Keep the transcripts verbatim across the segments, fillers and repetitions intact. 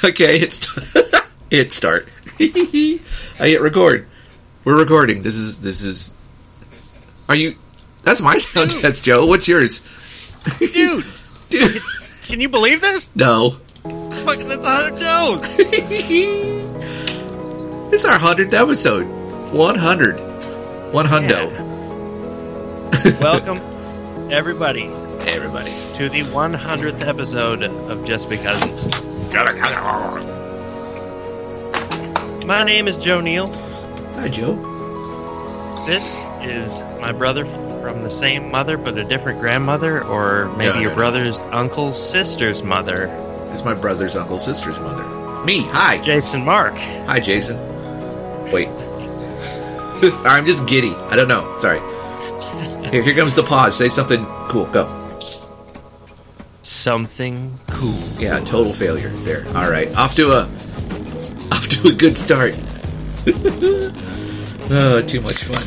Okay, it's hit start. I hit record. We're recording. This is this is. Are you? That's my sound Dude. test, Joe. What's yours? Dude, Dude, can you believe this? no. Fucking, that's one hundred Joes. It's our hundredth episode. One hundred. One hundo. Yeah. Welcome, everybody, Hey, everybody. to the one hundredth episode of Just Because. My name is Joe Neal. Hi, Joe. This is my brother from the same mother but a different grandmother, or maybe No, no, your no. brother's uncle's sister's mother, It's my brother's uncle, sister's mother. Me. Hi. Jason Mark. Hi, Jason. Wait. Sorry, I'm just giddy. I don't know. Sorry. Here, here comes the pause. Say something cool. Go. Something cool. Yeah, total failure there. All right, off to a off to a good start. Oh, too much fun.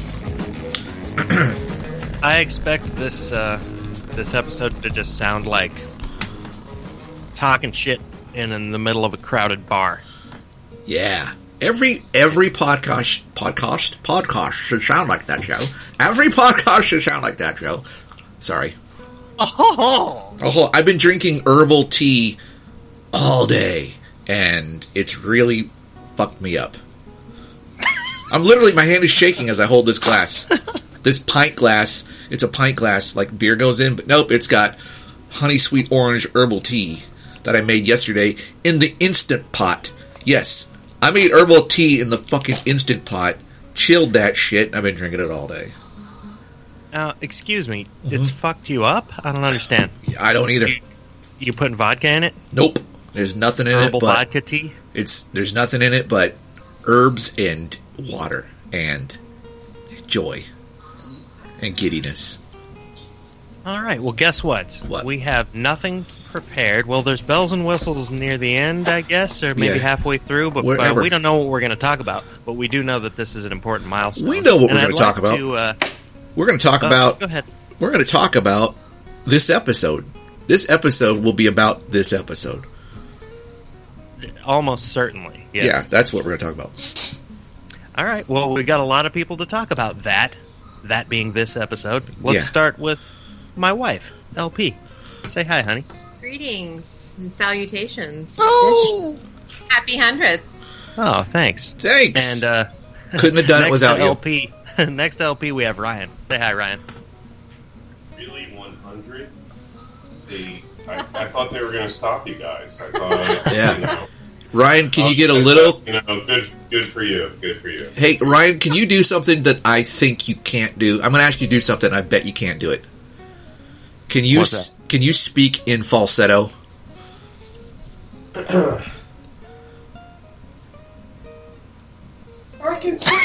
I expect this uh, this episode to just sound like talking shit in, in the middle of a crowded bar. Yeah, every every podcast podcast podcast should sound like that, Joe. Every podcast should sound like that, Joe. Sorry. Oh, Oh, I've been drinking herbal tea all day, and it's really fucked me up. I'm literally, my hand is shaking as I hold this glass. This pint glass, it's a pint glass, like beer goes in, but nope, it's got honey sweet orange herbal tea that I made yesterday in the Instant Pot. Yes, I made herbal tea in the fucking Instant Pot, chilled that shit, and I've been drinking it all day. now excuse me, it's fucked you up? I don't understand. I don't either. You, you putting vodka in it? Nope, there's nothing in Herbal it but... vodka tea? It's there's nothing in it but herbs and water and joy and giddiness. All right. Well, guess what? What? We have nothing prepared. Well, there's bells and whistles near the end, I guess, or maybe Yeah. halfway through. But uh, Wherever. we don't know what we're going to talk about. But we do know that this is an important milestone. We know what And we're I'd gonna talk like about. To, uh, We're going to talk uh, about Go ahead. we're going to talk about this episode. This episode will be about this episode. Almost certainly. Yes. Yeah, that's what we're going to talk about. All right. Well, we got a lot of people to talk about that. That being this episode. Let's Yeah. start with my wife, L P. Say hi, honey. Greetings and salutations. Oh, Happy hundredth. oh, thanks. Thanks. And uh, Couldn't have done it next without to you. L P, next to L P, we have Ryan. Say hi, Ryan. Really, one hundred? The I, I thought they were going to stop you guys. I thought, Yeah. You know, Ryan, can you get a I little thought, You know, good, good for you. Good for you. Hey, Ryan, can you do something that I think you can't do? I'm going to ask you to do something I bet you can't do it. Can you What's s- can you speak in falsetto? I can see.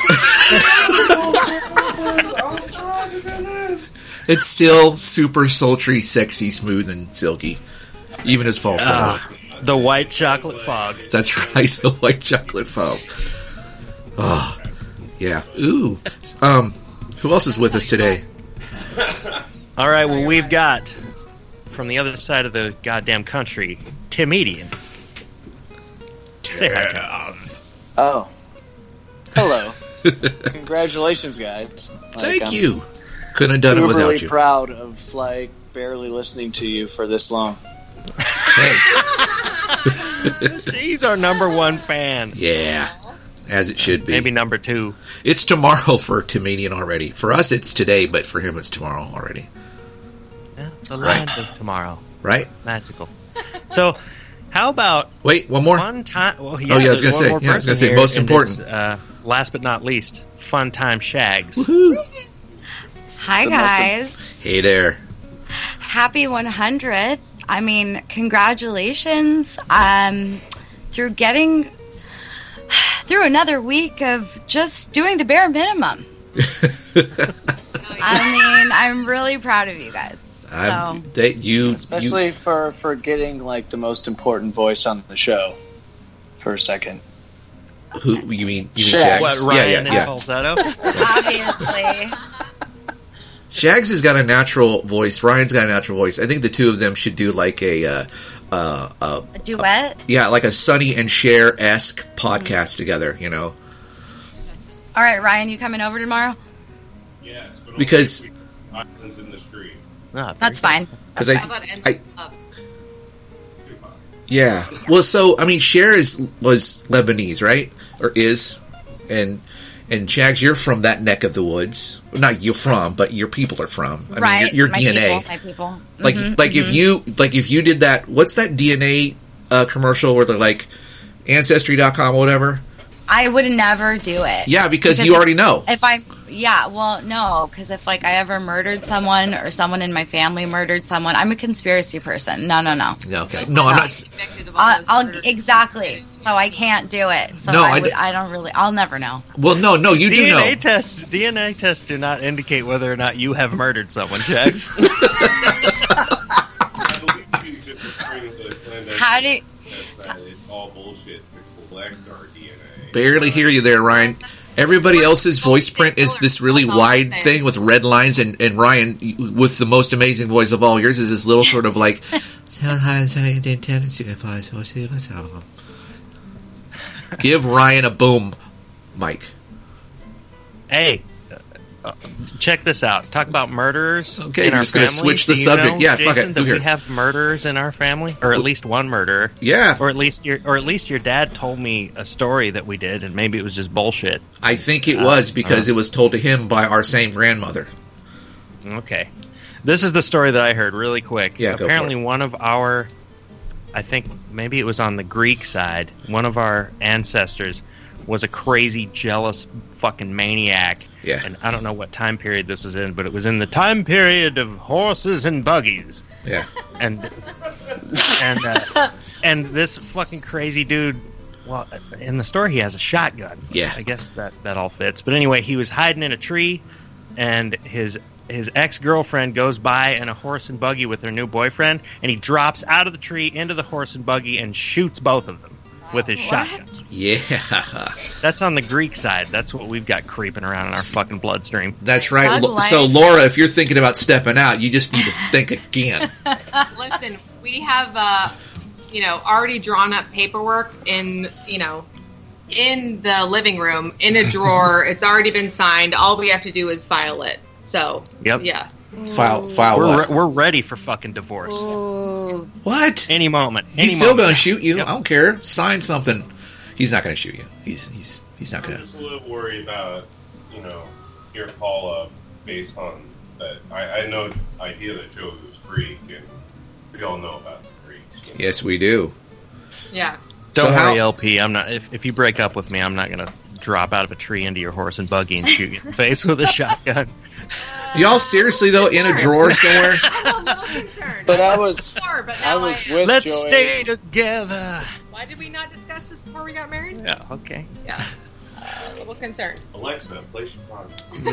I'm trying to do this. It's still super sultry, sexy, smooth, and silky. Even as falsetto. Ah, the white chocolate fog. That's right, the white chocolate foam. Oh, yeah. Ooh. Um, who else is with us today? All right, well, we've got, from the other side of the goddamn country, Tim Edian. Say hi, Tim. Oh. Hello. Congratulations, guys. Like, Thank I'm you. Couldn't have done it uberly without you. proud of, like, barely listening to you for this long. Hey. He's our number one fan. Yeah. As it should be. Maybe number two. It's tomorrow for Timadian already. For us, it's today, but for him, it's tomorrow already. Yeah, the Right. land of tomorrow. Right? Magical. So, how about Wait, one more? fun time? Well, yeah, Oh, yeah, I was there's gonna one say, more yeah, I was person gonna say, here, most and important. it's, Uh, last but not least, Fun Time Shags. Woohoo. Hi The most guys. Hey there. Happy one hundredth. I mean, congratulations. Um, through getting through another week of just doing the bare minimum. I mean, I'm really proud of you guys. I'm, So, they, you, Especially you, for, for getting, like, the most important voice on the show for a second. who, you mean, you mean Shags. Shags? What, Ryan yeah, and yeah, yeah. Falsetto? obviously. Shags has got a natural voice. Ryan's got a natural voice. I think the two of them should do like a uh, uh, uh, A duet? yeah, like a Sonny and Cher esque podcast together. You know, All right, Ryan, you coming over tomorrow? Yes, but Because- only if we- islands in the street. Ah, That's fine. because I, How about end I this up? yeah. Well, so I mean, Cher is was Lebanese, right, or is, and and Shags, you're from that neck of the woods. Not you're from, but your people are from. I right. mean, your, your my D N A. People, my people. Like, Mhm, like mhm. if you, like if you did that, what's that D N A uh, commercial where they're like, Ancestry dot com or whatever? I would never do it. Yeah, because, Because you if- already know. If I, yeah, well, no, because if like I ever murdered someone or someone in my family murdered someone, I'm a conspiracy person. No, no, no. No, okay. No, I'm not. Convicted of all I'll, those I'll murders. exactly. So I can't do it. So No, I, I would, d- I don't really. I'll never know. Well, no, no, you do D N A know. tests. D N A tests do not indicate whether or not you have murdered someone, Jax. I believe she's just referring to the clandestine How do? test that it's all bullshit to collect our D N A. Barely hear you there, Ryan. Everybody else's voice print is this really wide thing with red lines, and, and Ryan, with the most amazing voice of all, yours is this little sort of like. Give Ryan a boom, Mike. Hey, uh, check this out. Talk about murderers. Okay, in you're our just gonna family. switch the Do you subject. know, Yeah, fuck Jason, it. That Who we cares? have murderers in our family, or at least one murderer. Yeah, Or at least your, or at least your dad told me a story that we did, and maybe it was just bullshit. I think it was because uh. it was told to him by our same grandmother. Okay, this is the story that I heard really quick. Yeah, go for apparently it. one of our, I think maybe it was on the Greek side. One of our ancestors was a crazy, jealous, fucking maniac. Yeah. And I don't know what time period this was in, but it was in the time period of horses and buggies. Yeah, And and uh, and this fucking crazy dude. Well, in the story, he has a shotgun. Yeah. I guess that that all fits. But anyway, he was hiding in a tree, and his his ex girlfriend goes by in a horse and buggy with her new boyfriend, and he drops out of the tree into the horse and buggy and shoots both of them with his What? shotgun. yeah. That's on the Greek side. That's what we've got creeping around in our fucking bloodstream. That's right. Bug Lo- life. So, Laura, if you're thinking about stepping out, you just need to think again. Listen, we have, uh, you know, already drawn up paperwork in, you know, in the living room, in a drawer. It's already been signed. All we have to do is file it. So, Yep. yeah. File, file We're, what? re- we're ready for fucking divorce. Ooh. What? Any moment. Any He's still moment. going to shoot you. Yep. I don't care. Sign something. He's not going to shoot you. He's he's he's not I'm going to. just a little worried about, you know, your Paula based on that. I, I know the idea that Joey was Greek, and we all know about the Greeks. you know. Yes, we do. Yeah. Don't So worry, how- L P. I'm not. If, if you break up with me, I'm not going to drop out of a tree into your horse and buggy and shoot you in the face with a shotgun. Y'all seriously though in a drawer somewhere? I'm a little concerned. But I was was, before, but I now was I- with Let's Joey. stay together. Why did we not discuss this before we got married? Yeah. Okay. Yeah. Uh, a little concerned. Alexa, play Chicago.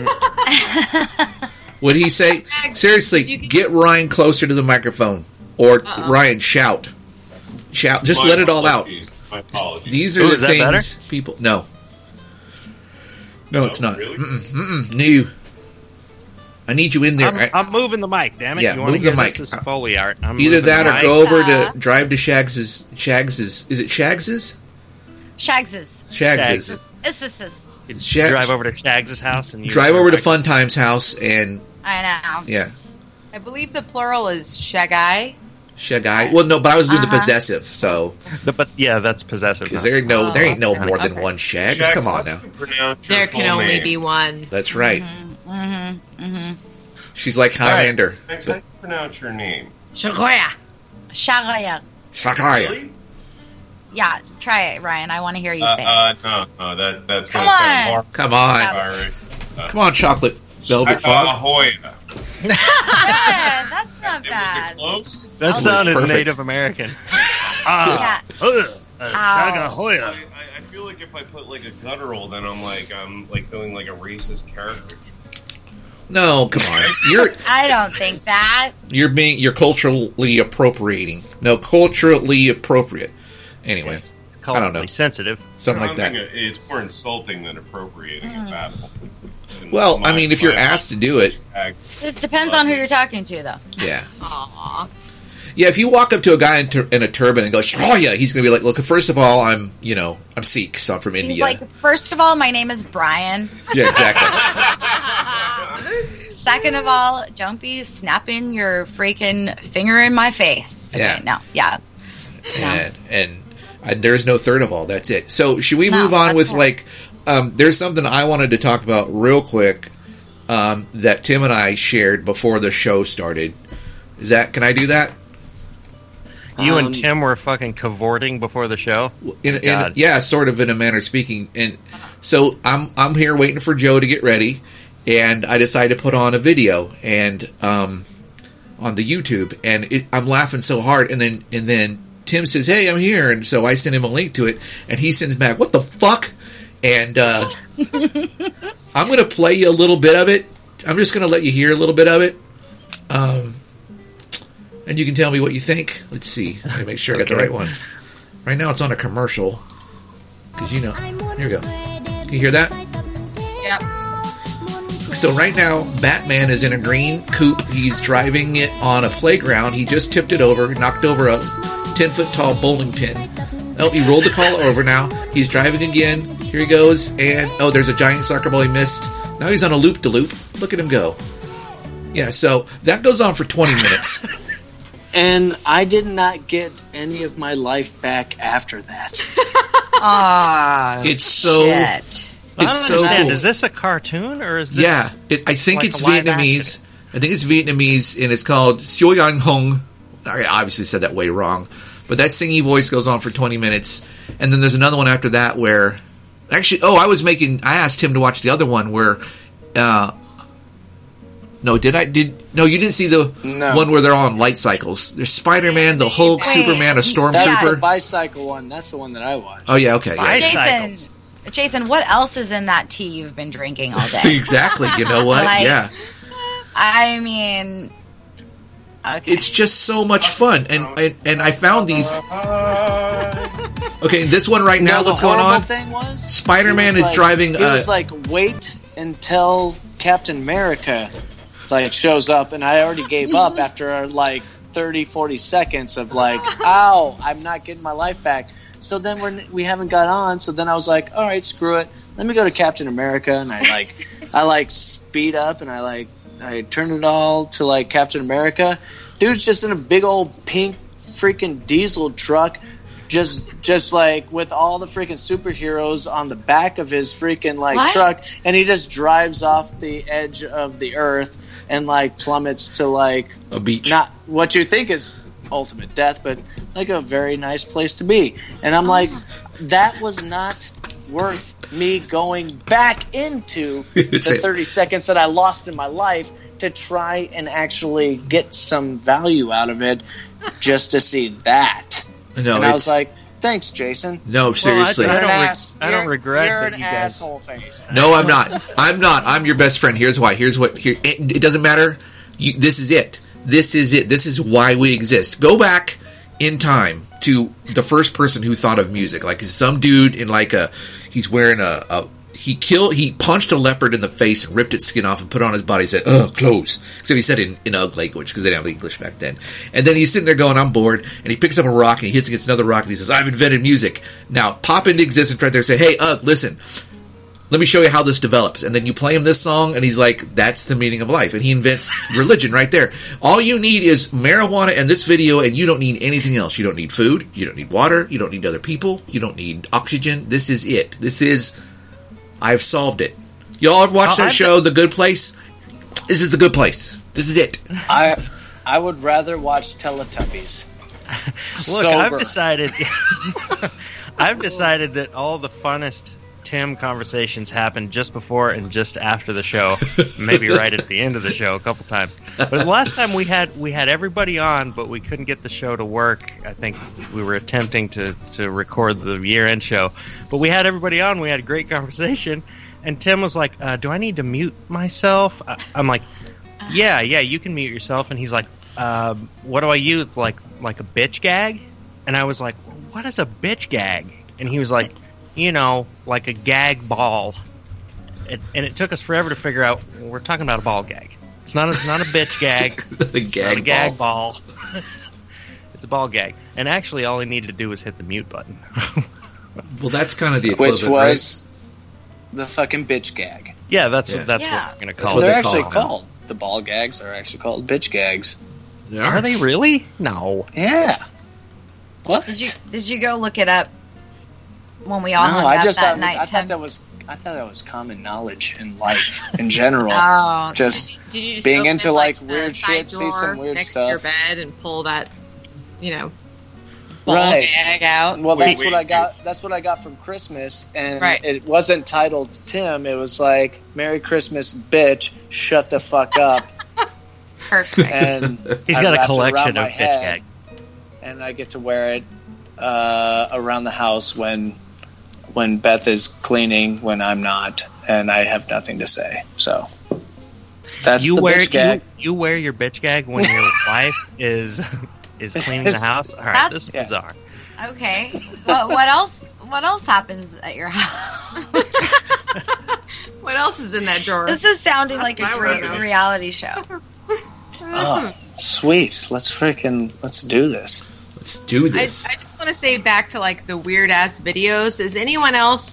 Would he say? Seriously, Do you- get Ryan closer to the microphone, or Uh-oh. Ryan shout, shout. Just My let it all out. apologies. My apologies. These are Ooh, the is that things people. No, no, it's No, not. really? Mm-mm, mm-mm, no. I need you in there. I'm, I- I'm moving the mic. Damn it! Yeah, you want to move the hear mic. this? This is Foley art. I'm Either moving that the or mic. go over Uh. to drive to Shags's. Shags's. Is it Shags's? Shags's. Shags's. This is this. Shag- Drive over to Shags' house and you Drive over to Fun Time's house and I know. yeah, I believe the plural is shagai. Shagai. Well, no, but I was doing the Uh-huh. possessive, so The- but yeah, that's possessive. because huh? there ain't no there ain't no Oh, more than okay. one Shags. Jax, Come how on do now. you pronounce your There can full only name? be one. That's right. Mm-hmm. Mm-hmm. She's like All right, Highlander. Jax, how do you pronounce your name? Shagoya. Shagaya. Shakaya. Really? Yeah, try it, Ryan. I want to hear you Uh, say it. uh, no, no, that that's Come gonna sound on. horrible. Come on, Irish. come on, chocolate velvet Uh, fog. Ahoy. Yeah, that's not Was it bad. close? That was sounded perfect. Native American. Ah, Yeah. uh, uh, Ow. Shagahoya. I, I- I feel like if I put like a guttural, then I'm like I'm like doing like a racist character. No, come on. You're I don't think that. you're being you're culturally appropriating. No, culturally appropriate. Anyway, It's I don't know. culturally sensitive. something like I'm that. thinking It's more insulting than appropriating a babble. And Well, I my- mean, if you're my- asked to do it, Just depends on who you're talking to, though. yeah. Aww. Yeah, if you walk up to a guy in, tur- in a turban and go, oh yeah, he's going to be like, look, first of all, I'm, you know, I'm Sikh, so I'm from He's India. like, first of all, my name is Brian. Yeah, exactly. Second of all, don't be snapping your freaking finger in my face. Okay, Yeah. no, yeah. and and uh, there's no third of all. That's it. So should we No, move on that's with it. like? Um, there's something I wanted to talk about real quick um, that Tim and I shared before the show started. Is that? Can I do that? You Um, and Tim were fucking cavorting before the show. In, in, God. yeah, sort of in a manner of speaking. And so I'm I'm here waiting for Joe to get ready, and I decided to put on a video and um, on the YouTube, and it, I'm laughing so hard, and then and then Tim says, "Hey, I'm here," and so I send him a link to it, and he sends back, "What the fuck?" And uh, I'm going to play you a little bit of it. I'm just going to let you hear a little bit of it. Um, and you can tell me what you think. Let's see. Let me make sure I got the Okay. right one. Right now it's on a commercial. Because you know. Here we go. Can you hear that? Yep. So right now, Batman is in a green coupe. He's driving it on a playground. He just tipped it over, knocked over a ten-foot tall bowling pin. Oh, he rolled the car over now. He's driving again. Here he goes. And, oh, there's a giant soccer ball he missed. Now he's on a loop-de-loop. Look at him go. Yeah, so that goes on for twenty minutes. And I did not get any of my life back after that. Ah, It's so... shit. I don't It's so understand. cool. Is this a cartoon or is this? Yeah, it, I think like it's a live Vietnamese. I think it's Vietnamese, and it's called Siêu Yang Hong. I obviously said that way wrong, but that singy voice goes on for twenty minutes, and then there's another one after that where, actually, oh, I was making. I asked him to watch the other one where, uh, no, did I did no? You didn't see the No. one where they're all on light cycles. There's Spider-Man, the Hulk, Wait. Superman, a That's Stormtrooper. the bicycle one. That's the one that I watched. Oh yeah, okay, yeah. Bicycles. Jason, Jason, what else is in that tea you've been drinking all day? Exactly. You know what? Like- Yeah. I mean, okay. It's just so much fun, and and, and I found these. Okay, this one right now. No, the What's going horrible on? Thing was Spider-Man he was is like- driving, He uh, was like, wait until Captain America like shows up, and I already gave up after like thirty, forty seconds of like, ow, I'm not getting my life back. So then we're we haven't got on. So then I was like, all right, screw it. Let me go to Captain America, and I like I like speed up, and I like I turn it all to like Captain America. Dude's just in a big old pink freaking diesel truck. Just, just like with all the freaking superheroes on the back of his freaking like What? truck, and he just drives off the edge of the earth and like plummets to like A beach. not what you think is ultimate death, but like a very nice place to be. And I'm like, that was not worth me going back into the It's a- thirty seconds that I lost in my life to try and actually get some value out of it just to see that. No, and I was it's like, thanks, Jason. no, seriously. I You're don't an reg- ass- I don't you're- regret you're that an you guys- asshole face. No, I'm not. I'm not. I'm your best friend. Here's why. Here's what. Here, it, it doesn't matter. You, this is it. This is it. This is why we exist. Go back in time to the first person who thought of music. Like some dude in like a. He's wearing a. a he killed. He punched a leopard in the face and ripped its skin off and put it on his body. He said, "Ugh, clothes." So he said it in, in Ugg language because they didn't have English back then. And then he's sitting there going, "I'm bored." And he picks up a rock and he hits against another rock and he says, "I've invented music." Now pop into existence right there and say, "Hey, Ugg, listen. Let me show you how this develops." And then you play him this song, and he's like, that's the meaning of life. And he invents religion right there. All you need is marijuana and this video, and you don't need anything else. You don't need food. You don't need water. You don't need other people. You don't need oxygen. This is it. This is... I've solved it. Y'all have watched Oh, that I've show, The Good Place? This is The Good Place. This is it. I I would rather watch Teletubbies. Look, Sober. I've decided. I've decided that all the funnest Tim conversations happen just before and just after the show, maybe right at the end of the show a couple times. But the last time we had we had everybody on, but we couldn't get the show to work. I think we were attempting to to record the year end show, but we had everybody on. We had a great conversation, and Tim was like, uh, "Do I need to mute myself?" I, I'm like, "Yeah, yeah, you can mute yourself." And he's like, um, "What do I use? Like like a bitch gag?" And I was like, "What is a bitch gag?" And he was like, you know, like a gag ball. It, and it took us forever to figure out, well, we're talking about a ball gag. It's not a, not a bitch gag. The It's not gag a gag ball. ball. It's a ball gag. And actually, all he needed to do was hit the mute button. Well, that's kind of the equivalent, Which was the fucking bitch gag. Yeah, that's Yeah. that's Yeah. what we're gonna That's call what it. They're they actually call them. called. The ball gags are actually called bitch gags. right? Are they really? No. Yeah. What? Did you did you go look it up when we all no, hung I up just that I, night? I thought Tim? that was I thought that was common knowledge in life in general. Oh, just Did you just being open, into, like, the weird side shit, see some drawer weird next to your stuff? bed and pull that, you know, ball Right. gag out? well, Wait, that's wait, what I you- got. That's what I got from Christmas, and Right. it wasn't titled Tim. It was like "Merry Christmas, bitch, shut the fuck up." perfect. And He's I got a wrapped it collection around of my bitch head, gags. and I get to wear it uh, around the house when when Beth is cleaning, when I'm not, and I have nothing to say. So that's You the wear bitch gag. you, you wear your bitch gag when your wife is is cleaning the house. All right, That's- this is yeah. bizarre. Okay. What what else? What else happens at your house? What else is in that drawer? This is sounding That's like it's my re- room. a reality show. Oh, sweet! Let's freaking let's do this. Let's do I, I this. just want to say back to like the weird ass videos. Is anyone else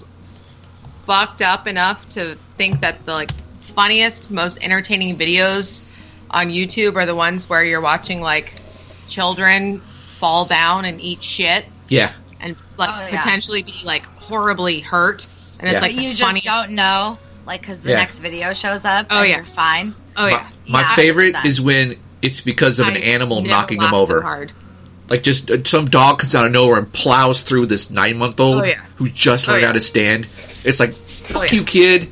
fucked up enough to think that the like funniest, most entertaining videos on YouTube are the ones where you're watching like children fall down and eat shit Yeah. and like Oh, yeah. potentially be like horribly hurt? And it's Yeah. like But the you just funniest. don't know, like, because the Yeah. next video shows up. Oh, and yeah. you're fine. Oh yeah, My Yeah, favorite one hundred percent. is when it's because of an I animal never knocking them laughed so over. hard. Like just uh, some dog comes out of nowhere and plows through this nine month old Oh, yeah. who just Oh, learned yeah. how to stand. It's like, fuck Oh, yeah. you, kid.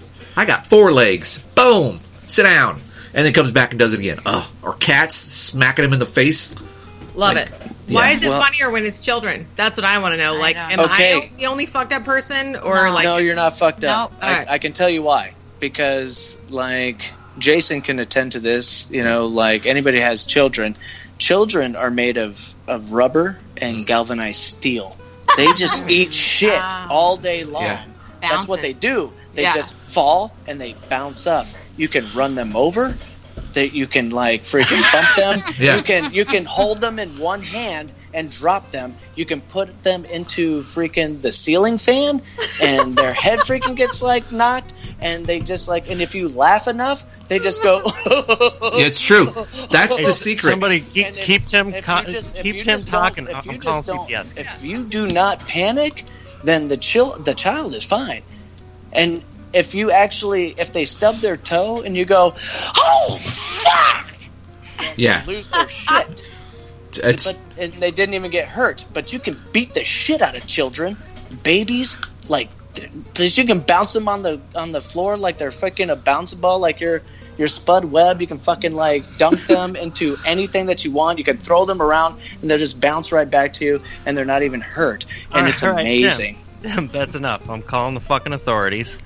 I got four legs. Boom. Sit down. And then comes back and does it again. Ugh. Or cats smacking him in the face. Love Like, it. Why yeah. is it Well- funnier when it's children? That's what I want to know. I Like, know. am Okay. I the only fucked up person, or No. like? no, you're not fucked up. Nope. I, Alright. I can tell you why. Because, like, Jason can attend to this. You know, like, anybody has children. Children are made of, of rubber and galvanized steel. They just eat shit Wow. all day long. Yeah. That's what they Bouncing. do. They Yeah. just fall and they bounce up. You can run them over. That you can like freaking bump them. Yeah. You can you can hold them in one hand and drop them. You can put them into freaking the ceiling fan, and their head freaking gets like knocked, and they just like. And if you laugh enough, they just go. Yeah, it's true. That's the Hey, secret. Somebody keep And it's- keep Tim if co- you just- if keep you Tim just don't- talking. if I'm you calling just don't- C P S. If you do not panic, then the chill the child is fine. And if you actually if they stub their toe and you go, oh fuck, Yeah. they lose their shit. It's But and they didn't even get hurt. But you can beat the shit out of children, babies, like th- you can bounce them on the on the floor like they're freaking a bounce ball, like you're your Spud Webb. You can fucking like dunk them into anything that you want. You can throw them around and they'll just bounce right back to you, and they're not even hurt. And All it's right, amazing. Tim, that's enough. I'm calling the fucking authorities.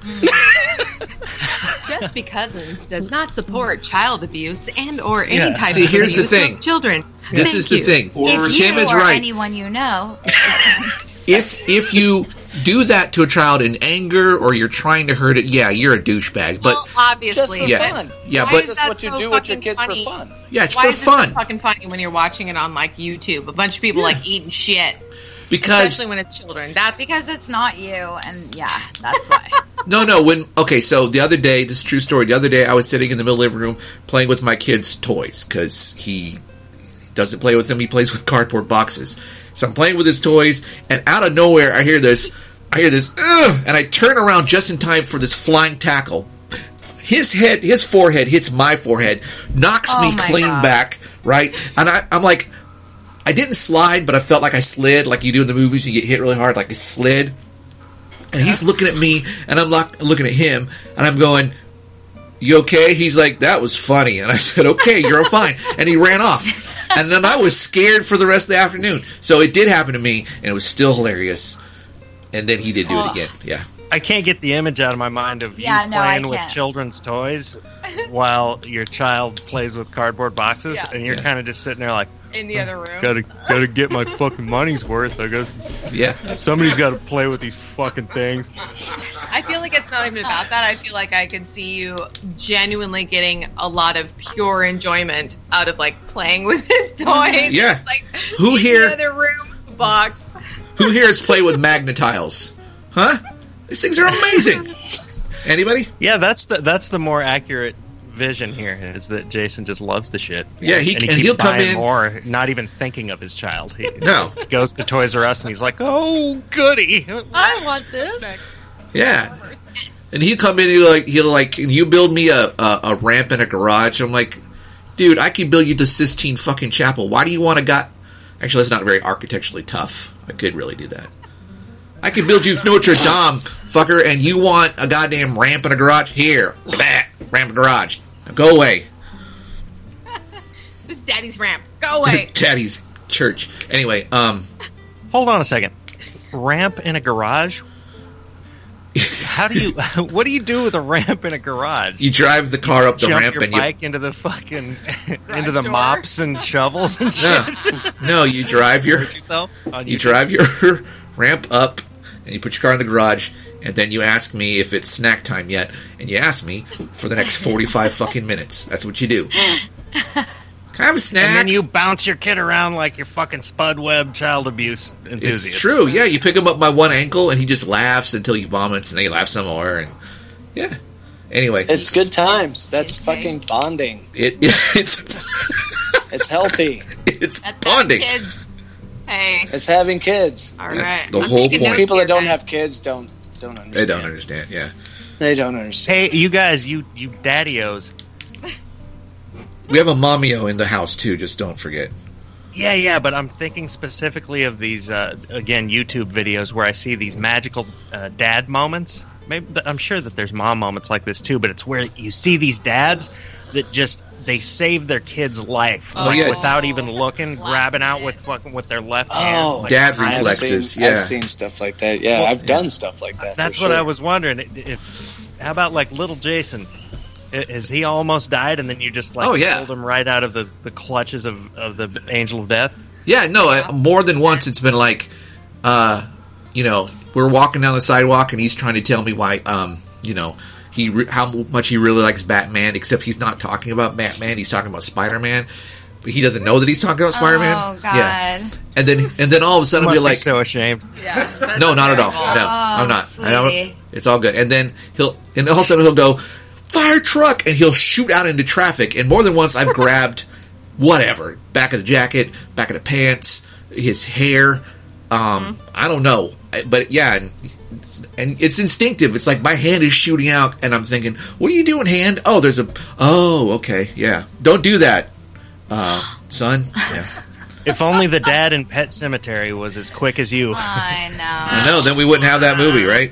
Just Because does not support child abuse and or any Yeah. type See, of here's the abuse thing. of children. this Thank is the you. thing. If Tim you is or right. anyone you know, If if you do that to a child in anger or you're trying to hurt it, yeah, you're a douchebag. But Well, obviously, Just for Yeah. fun. Yeah, Why but- is That's that what you so do with your fucking kids funny? for fun. yeah, it's Why for is it fun so fucking funny when you're watching it on like YouTube? A bunch of people like eating shit, because especially when it's children. That's because it's not you, and yeah, that's why. no, no. When okay, so the other day, this is a true story. The other day, I was sitting in the middle living room playing with my kid's toys because he doesn't play with them; he plays with cardboard boxes. So I'm playing with his toys, and out of nowhere, I hear this. I hear this, Ugh! And I turn around just in time for this flying tackle. His head, his forehead hits my forehead, knocks Oh me my clean God. back, right? And I, I'm like, I didn't slide, but I felt like I slid, like you do in the movies. You get hit really hard, like I slid. And he's looking at me, and I'm look, looking at him, and I'm going, "You okay?" He's like, "That was funny." And I said, "Okay, you're fine." And he ran off. And then I was scared for the rest of the afternoon. So it did happen to me, and it was still hilarious. And then he did do it Oh. again. Yeah. I can't get the image out of my mind of Yeah, you no, I playing with can't. children's toys while your child plays with cardboard boxes, Yeah. and you're Yeah. kind of just sitting there like, in the other room. gotta gotta get my fucking money's worth. I guess Yeah. somebody's got to play with these fucking things. I I feel like it's not even about that. I feel like I could see you genuinely getting a lot of pure enjoyment out of like playing with his toys. Yeah. It's like Who in here- the other room box. Who here has played with Magnetiles? Huh? These things are amazing. Anybody? Yeah, that's the that's the more accurate vision here, is that Jason just loves the shit. Yeah, he- and, he and keeps he'll come buying in- more, not even thinking of his child. He No. goes to Toys R Us and he's like, "Oh, goody! I want this. Yeah. And he'll come in and he'll like, he'll like, can you build me a, a, a ramp in a garage? I'm like, dude, I can build you the Sistine fucking Chapel. Why do you want to got... Actually, that's not very architecturally tough. I could really do that. I can build you Notre Dame, fucker, and you want a goddamn ramp in a garage? Here. Bah, ramp in a garage. Now go away. This is Daddy's ramp. Go away. Daddy's church. Anyway, um... Hold on a second. Ramp in a garage? How do you? What do you do with a ramp in a garage? You drive the car up the Jump ramp your and you... bike into the fucking into the door? mops and shovels and shit. No, no, you drive your... Hurt yourself on You YouTube? drive your ramp up, and you put your car in the garage, and then you ask me if it's snack time yet, and you ask me for the next forty-five fucking minutes. That's what you do. Can I have a snack? And then you bounce your kid around like you're fucking Spud Webb child abuse enthusiast. It's true, yeah. You pick him up by one ankle, and he just laughs until he vomits, and then he laughs some more, and yeah. Anyway, It's good times. That's Okay. fucking bonding. it yeah, it's It's healthy. it's That's bonding. having kids. Hey. It's having kids. All That's right. the I'm whole taking point. notes People here, that don't guys. have kids don't don't understand. They don't understand, yeah. They don't understand. Hey, you guys, you you daddios. We have a momio in the house too. Just don't forget. Yeah, yeah, but I'm thinking specifically of these uh, again YouTube videos where I see these magical uh, dad moments. Maybe th- I'm sure that there's mom moments like this too, but it's where you see these dads that just they save their kid's life Oh, like, yeah. without even looking, Last grabbing out minute. with fucking with their left Oh, hand. Like, Dad I've reflexes, seen- yeah. I've seen stuff like that. Yeah, Well, I've done stuff like that. That's for what sure. I was wondering. If how about like little Jason? I- Has he almost died, and then you just like Oh, yeah. pulled him right out of the, the clutches of, of the angel of death? Yeah, no, I, more than once it's been like, uh, you know, we're walking down the sidewalk and he's trying to tell me why, um, you know, he re- how much he really likes Batman, except he's not talking about Batman, he's talking about Spider-Man. But he doesn't know that he's talking about Spider-Man. Oh, God. Yeah. And then and then all of a sudden Must he'll be be like, so ashamed. Yeah. that's no, not at all. terrible. No, I'm not. I don't, sweetie. it's all good. And then he'll, and all of a sudden he'll go, fire truck, and he'll shoot out into traffic. And more than once I've grabbed whatever, back of the jacket, back of the pants, his hair. Um, Mm-hmm. I don't know, but yeah, and, and it's instinctive. It's like my hand is shooting out, and I'm thinking, "What are you doing, hand? Oh, there's a. Oh, okay, yeah. Don't do that, uh, son." Yeah, If only the dad in Pet Cemetery was as quick as you. I know. I know. Then we wouldn't have that movie, right?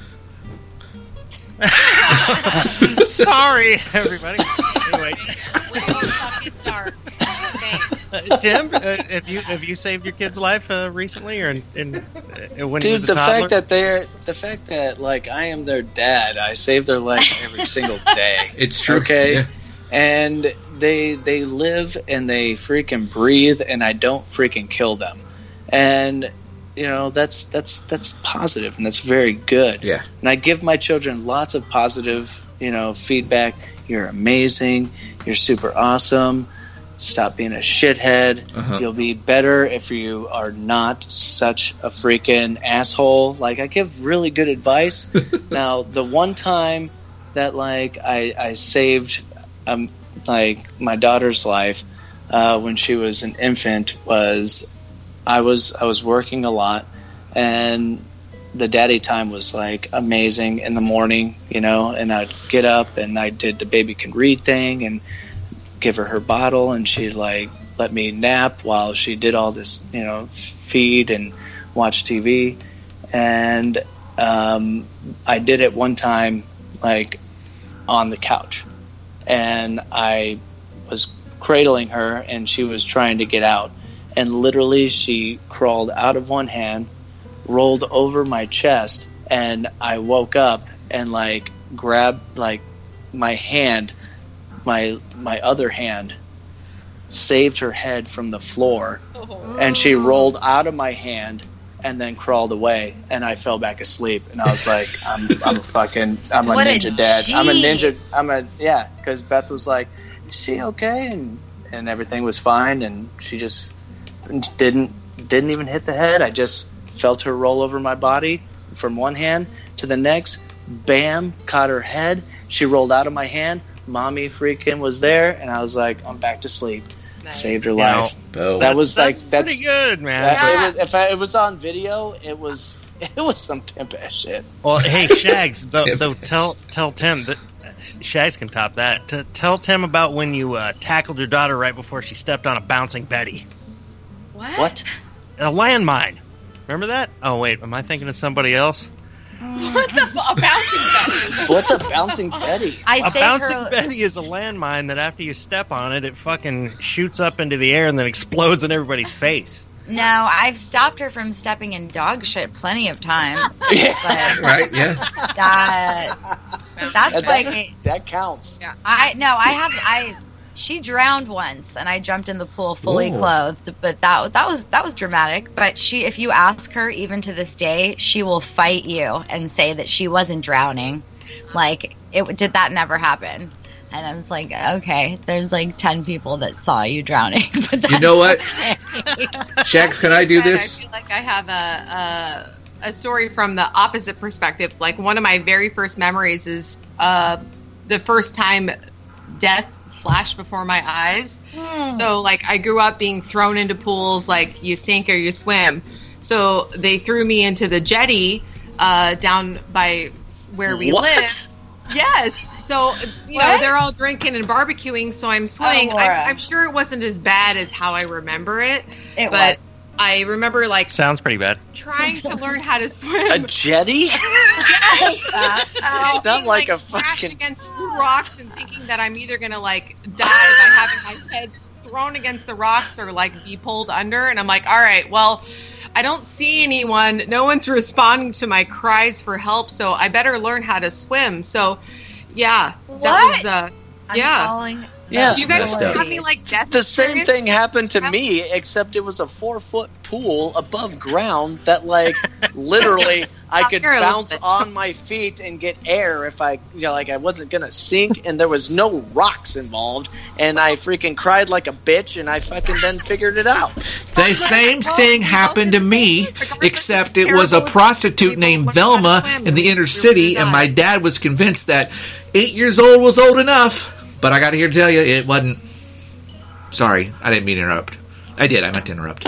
Sorry, everybody. Anyway, Way too fucking dark. Thanks. uh, Tim, uh, have you have you saved your kid's life uh, recently, or in, in uh, when he Dude, was a the toddler? fact that they're the fact that like I am their dad, I save their life every single day. It's true. Okay. Yeah. And they they live and they freaking breathe, and I don't freaking kill them. And you know that's that's that's positive, and that's very good. Yeah. And I give my children lots of positive, you know, feedback. You're amazing. You're super awesome. Stop being a shithead. Uh-huh. You'll be better if you are not such a freaking asshole. Like, I give really good advice. Now, the one time that, like, I, I saved, um, like, my daughter's life uh, when she was an infant was I was I was working a lot, and the daddy time was like amazing in the morning, you know, and I'd get up and I did the baby can read thing and give her her bottle, and she'd like let me nap while she did all this, you know, feed and watch T V. And um, I did it one time like on the couch, and I was cradling her and she was trying to get out, and literally she crawled out of one hand, rolled over my chest, and I woke up and like grabbed like my hand, my my other hand, saved her head from the floor, and she rolled out of my hand, and then crawled away. And I fell back asleep. And I was like, I'm, I'm a fucking, I'm a What a ninja dad. G. I'm a ninja. I'm a yeah. Because Beth was like, "Is she okay?" And and everything was fine. And she just didn't didn't even hit the head. I just felt her roll over my body from one hand to the next. Bam! Caught her head. She rolled out of my hand. Mommy freaking was there, and I was like, I'm back to sleep. Nice. Saved her You life. Oh. That was like That's that's pretty good, man. that- Yeah. it was, if I, it was on video, it was it was some pimp ass shit. Well, hey, Shags, though, though, tell tell Tim that Shags can top that. T- tell Tim about when you uh, tackled your daughter right before she stepped on a bouncing Betty, What? What? a landmine. Remember that? Oh wait, am I thinking of somebody else? What the fuck? A bouncing Betty. What's a bouncing Betty? I A say bouncing her. Betty is a landmine that after you step on it, it fucking shoots up into the air and then explodes in everybody's face. No, I've stopped her from stepping in dog shit plenty of times. Yeah. But Right? Yeah. that that's That, like that, that counts. I no, I have I. She drowned once, and I jumped in the pool fully Whoa. clothed. But that that was that was dramatic. But she, if you ask her, even to this day, she will fight you and say that she wasn't drowning. Like it did that never happen? And I was like, okay, there's like ten people that saw you drowning. But that's You know what? okay. Shax, can I do this? I feel like I have a, a a story from the opposite perspective. Like one of my very first memories is uh, the first time death flashed before my eyes. Hmm. So like I grew up being thrown into pools, like you sink or you swim. So they threw me into the jetty uh, down by where we What? live. Yes. So, you know, What? they're all drinking and barbecuing, so I'm swimming. Oh, Laura. I'm, I'm sure it wasn't as bad as how I remember it. It but was. I remember, like, Sounds pretty bad. trying to learn how to A swim. jetty? It's not Being, like a crashing fucking. against two rocks and thinking that I'm either going to, like, die by having my head thrown against the rocks or, like, be pulled under. And I'm like, all right, well, I don't see anyone. No one's responding to my cries for help, so I better learn how to swim. So, yeah, that What? was, uh, I'm yeah. calling Yeah. You guys Messed up. have any, like, death The same experience? thing happened to me, except it was a four foot pool above ground that, like, literally I could You're a little bounce bit. on my feet and get air if I, you know, like I wasn't gonna sink, and there was no rocks involved, and I freaking cried like a bitch, and I fucking then figured it out. The same thing happened to me, except it was a prostitute named Velma in the inner city, and my dad was convinced that eight years old was old enough. But I got here to tell you, it wasn't. Sorry, I didn't mean to interrupt. I did, I meant to interrupt.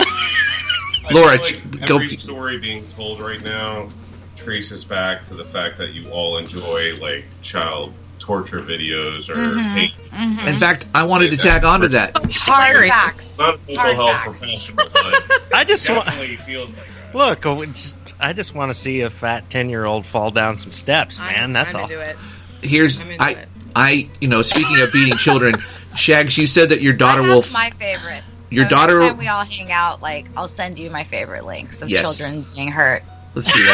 I Laura, feel like go- every story being told right now traces back to the fact that you all enjoy like child torture videos or Mhm. hate. In fact, I wanted to tag on to that. hard Hilarious. facts. Not a mental Hard health facts. professional, but I just want definitely feels like that. look. I would just- I just want to see a fat ten year old fall down some steps, man. I'm, That's I'm all. into it. Here's, I'm into I, it. I, you know, speaking of beating children, Shags, you said that your daughter That's will. my favorite. Your So daughter- Next time we all hang out, like I'll send you my favorite links of Yes. children being hurt. Let's do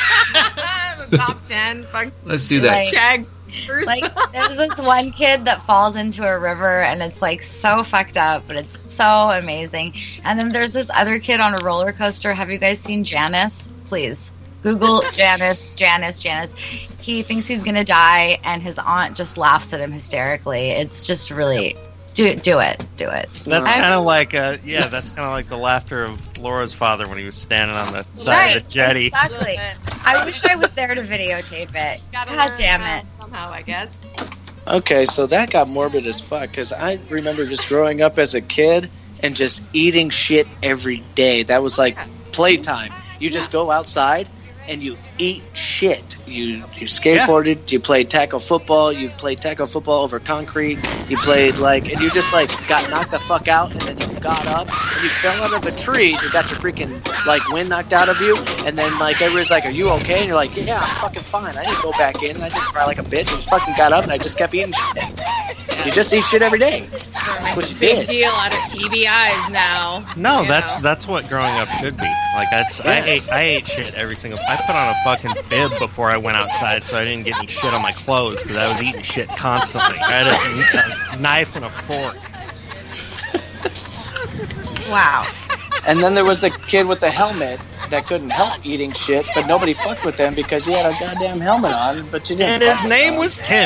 that. The top ten. Fuck, Let's do that. Like- Shags. first. Like there's this one kid that falls into a river and it's like so fucked up, but it's so amazing. And then there's this other kid on a roller coaster. Have you guys seen Janice? Please Google Janice, Janice, Janice. He thinks he's gonna die, and his aunt just laughs at him hysterically. It's just really do do it, do it. That's I- kind of like uh yeah. That's kind of like the laughter of Laura's father when he was standing on the side Right, of the jetty. exactly. I wish I was there to videotape it. Gotta God learn damn how it. Somehow, I guess. Okay, so that got morbid as fuck, because I remember just growing up as a kid and just eating shit every day. That was like playtime. You just go outside and you eat shit. You you skateboarded, you played tackle football, you played tackle football over concrete, you played like, and you just like got knocked the fuck out, and then you got up and you fell out of a tree, you got your freaking like wind knocked out of you, and then like everybody's like, are you okay? And you're like, yeah, I'm fucking fine. I didn't go back in and I didn't cry like a bitch. I just fucking got up and I just kept eating shit. You just eat shit every day. What you Big did. deal out of T B Is now. No, you that's know. that's what growing up should be. Like that's I Yeah. ate I ate shit every single. I put on a fucking bib before I went outside, so I didn't get any shit on my clothes because I was eating shit constantly. I had a, a knife and a fork. Wow. And then there was the kid with the helmet that couldn't help eating shit, but nobody fucked with him because he had a goddamn helmet on. But you didn't. And his name was Tim.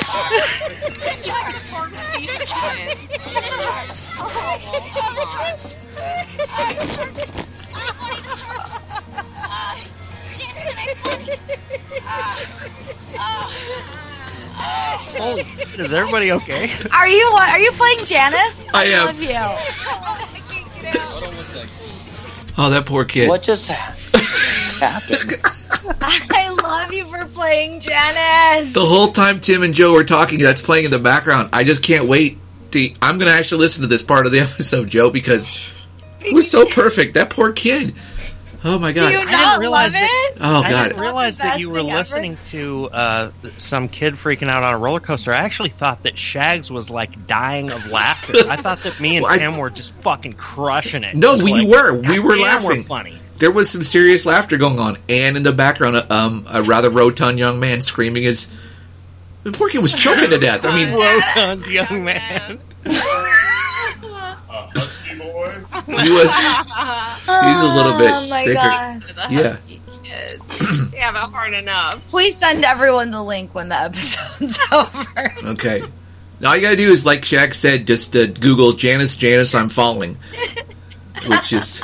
Oh, is everybody okay? Are you Are you playing Janice? I am. love you. Oh, that poor kid. What just ha- happened? I love you for playing Janice. The whole time Tim and Joe were talking, that's playing in the background. I just can't wait. To, I'm going to actually listen to this part of the episode, Joe, because it was so perfect. That poor kid. Oh, my God. Do you I didn't not realize love that- it? Oh, I God. didn't realize That's the that you were best thing listening to uh, th- some kid freaking out on a roller coaster. I actually thought that Shags was like dying of laughter. I thought that me and Well, I- Tim were just fucking crushing it. No, Just we like, were. We God were damn, laughing. We're funny. There was some serious laughter going on, and in the background, um, a rather rotund young man screaming his... The poor kid was choking to death. I mean, Rotund young man. A husky boy. he was... He's a little bit Oh my thicker. God. The Yeah. husky kids. They have it hard enough. Please send everyone the link when the episode's over. Okay. Now all you gotta do is, like Shaq said, just uh, Google Janice, Janice, I'm falling. Which is...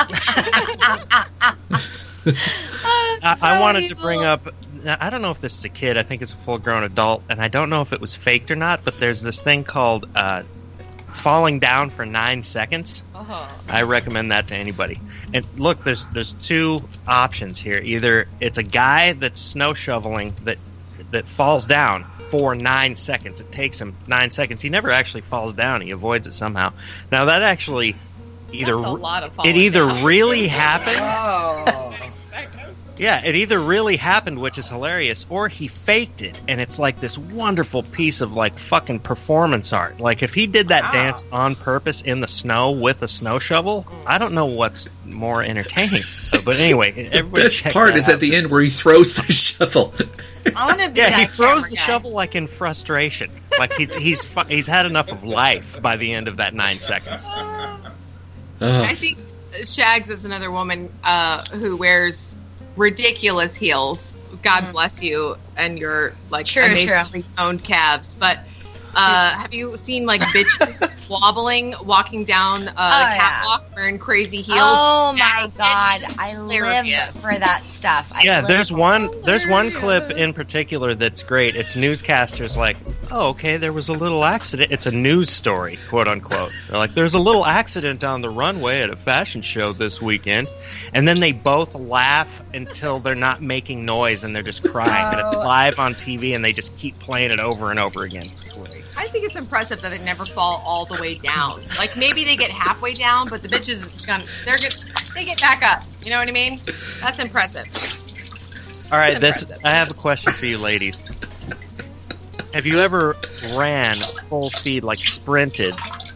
I, I wanted to bring up. Now, I don't know if this is a kid. I think it's a full-grown adult, and I don't know if it was faked or not. But there's this thing called uh, falling down for nine seconds. Uh-huh. I recommend that to anybody. And look, there's there's two options here. Either it's a guy that's snow shoveling that that falls down for nine seconds. It takes him nine seconds. He never actually falls down. He avoids it somehow. Now that actually either That's a lot of it falling either down. really happened. Oh. Yeah, it either really happened, which is hilarious, or he faked it, and it's like this wonderful piece of like fucking performance art. Like if he did that Wow. dance on purpose in the snow with a snow shovel, I don't know what's more entertaining. Uh, but anyway, The everybody best check part that is out. at the end where he throws the shovel. I want to be Yeah, that he throws camera the guy. shovel like in frustration. Like he's he's fu- he's had enough of life by the end of that nine seconds. I Oh, think Shags is another woman uh, who wears ridiculous heels. God bless you and your like True, amazingly toned calves. But uh, have you seen like bitches wobbling, walking down a yeah. catwalk wearing crazy heels? Oh my That God! is I live hilarious. for that stuff. I Yeah, live there's for one there's one clip in particular that's great. It's newscasters like, oh, okay, there was a little accident. It's a news story, quote unquote. They're like, there's a little accident on the runway at a fashion show this weekend, and then they both laugh until they're not making noise and they're just crying. And it's Oh. live on T V, and they just keep playing it over and over again. It's great. I think it's impressive that they never fall all the way down. Like maybe they get halfway down, but the bitches gonna, they're get, they get back up. You know what I mean? That's impressive. All right, That's this impressive. I have a question for you, ladies. Have you ever ran full speed, like sprinted?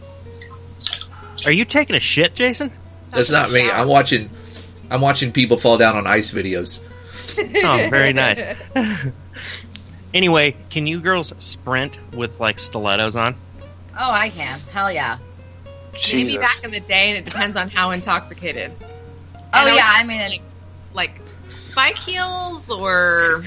Are you taking a shit, Jason? that's not me. I'm watching. I'm watching people fall down on ice videos. Oh, very nice. Anyway, can you girls sprint with like stilettos on? Oh, I can. Hell yeah. Maybe Jesus. back in the day, and it depends on how intoxicated. Oh And yeah. was I mean, it, like, like spike heels or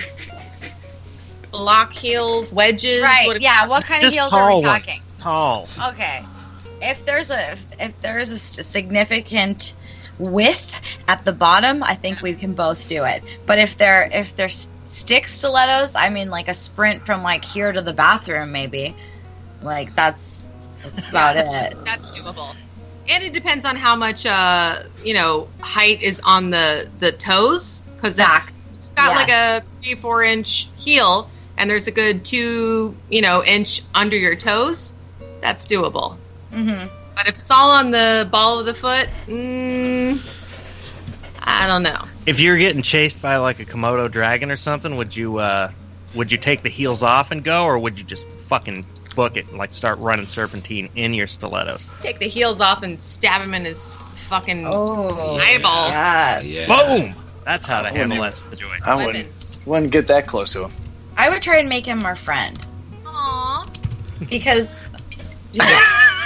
block heels, wedges. right? What- Yeah. What kind of Just heels are tall we talking? ones. Tall. Okay. If there's a if, if there is a s- significant width at the bottom, I think we can both do it. But if they're if they're s- stick stilettos, I mean like a sprint from like here to the bathroom, maybe. Like that's that's about it. That's doable. And it depends on how much, uh, you know, height is on the the toes, because Exact. it's got Yeah. like a three four inch heel, and there's a good two, you know, inch under your toes. That's doable. Mm-hmm. But if it's all on the ball of the foot, mm, I don't know. If you're getting chased by like a Komodo dragon or something, would you uh, would you take the heels off and go, or would you just fucking book it and like start running serpentine in your stilettos? Take the heels off and stab him in his fucking Oh, eyeball. yes. Yeah. Boom! That's how to I handle wouldn't that situation. I Lemon. wouldn't, wouldn't get that close to him. I would try and make him our friend Aww. because. Yeah.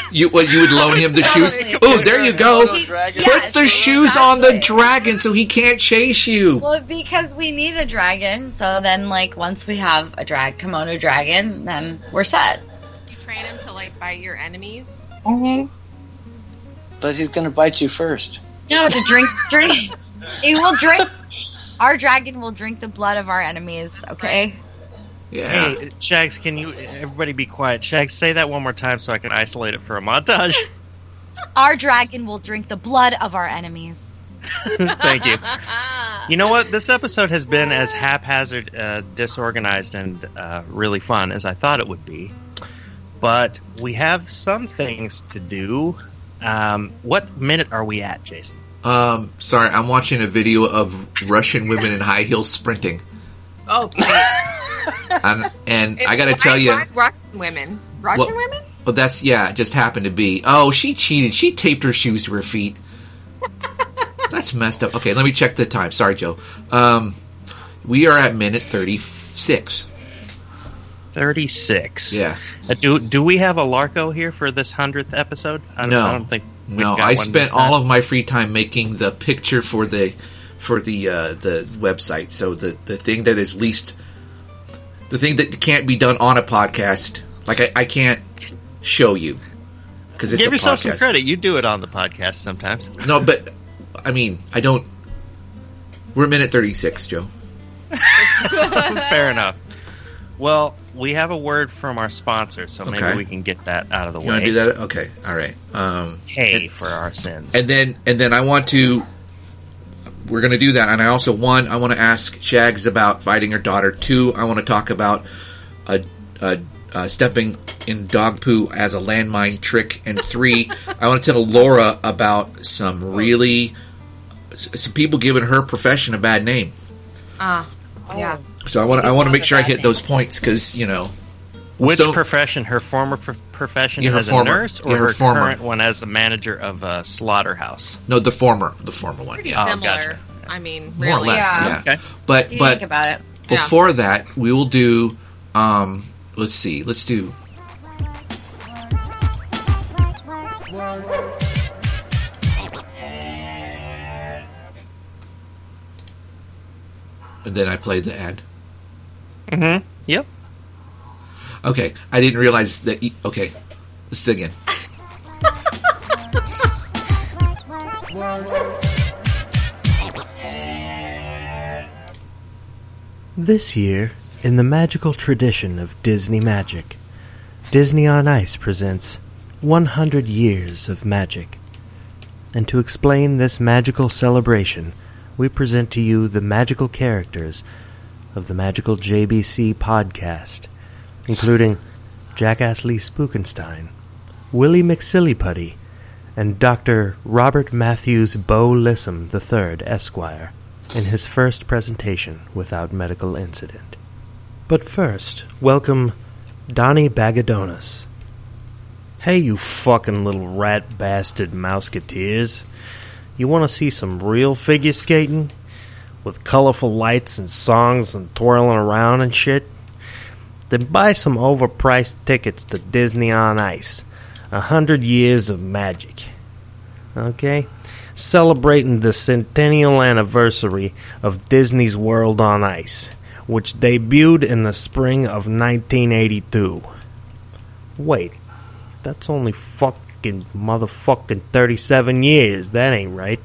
You what? You would loan him the shoes? Totally. Oh, there you go. He- Dragon. yeah, Put the shoes on the exactly. dragon so he can't chase you. Well, because we need a dragon, so then, like, once we have a drag kimono dragon, then we're set. You train him to like bite your enemies. But he's gonna bite you first. No, to drink, drink. He will drink. Our dragon will drink the blood of our enemies. Okay. Yeah. Hey, Shags, can you everybody be quiet? Shags, say that one more time so I can isolate it for a montage. Our dragon will drink the blood of our enemies. Thank you. You know what? This episode has been as haphazard, uh, disorganized, and uh, really fun as I thought it would be. But we have some things to do. Um, what minute are we at, Jason? Um, sorry, I'm watching a video of Russian women in high heels sprinting, Oh, great. and, and I got to Why- tell you, why Russian women. Russian Well- women? well, that's yeah, it just happened to be. Oh, she cheated. She taped her shoes to her feet. That's messed up. Okay, let me check the time. Sorry, Joe. Um, we are at minute thirty-six. thirty-six. Yeah. Uh, do do we have a Larko here for this hundredth episode? I don't, No. I don't think. we've No, got I one spent this all time. of my free time making the picture for the for the uh, the website. So the the thing that is least, the thing that can't be done on a podcast, like I, I can't show you because it's Give a yourself podcast. some credit. You do it on the podcast sometimes. No, but I mean, I don't. We're at minute thirty-six, Joe. Fair enough. Well, we have a word from our sponsor, so maybe Okay. we can get that out of the You want way. to do that? Okay, all right. Um, Pay for our sins. and then and then I want to. We're going to do that, and I also one I want to ask Shags about fighting her daughter. Two, I want to talk about a, a, a stepping in dog poo as a landmine trick, and three, I want to tell Laura about some really some people giving her profession a bad name. Ah, yeah. So I want I want to make sure I hit those points because you know Which so- profession? Her former pro- profession Yeah, her as former. a nurse, or Yeah, her her, former. current one as the manager of a slaughterhouse? no the former the former one. Pretty Oh, similar. gotcha. I mean, More really. or less, Yeah. yeah. Okay. But You but think about it. Yeah. before that, we will do. Um, let's see. Let's do. And then I played the ad. Mm-hmm. Yep. Okay, I didn't realize that. E- okay, let's do it again. This year, in the magical tradition of Disney Magic, Disney on Ice presents one hundred Years of Magic. And to explain this magical celebration, we present to you the magical characters of the magical J B C podcast, including Jackass Lee Spookenstein, Willie McSillyputty, and Doctor Robert Matthews Bo Lissam the third, Esquire, in his first presentation without medical incident. But first, welcome Donnie Bagadonis. Hey, you fucking little rat bastard mouseketeers. You want to see some real figure skating? With colorful lights and songs and twirling around and shit? Then buy some overpriced tickets to Disney on Ice. A hundred years of magic. Okay? Celebrating the centennial anniversary of Disney's World on Ice, which debuted in the spring of nineteen eighty-two. Wait, that's only fucking motherfucking thirty-seven years. That ain't right.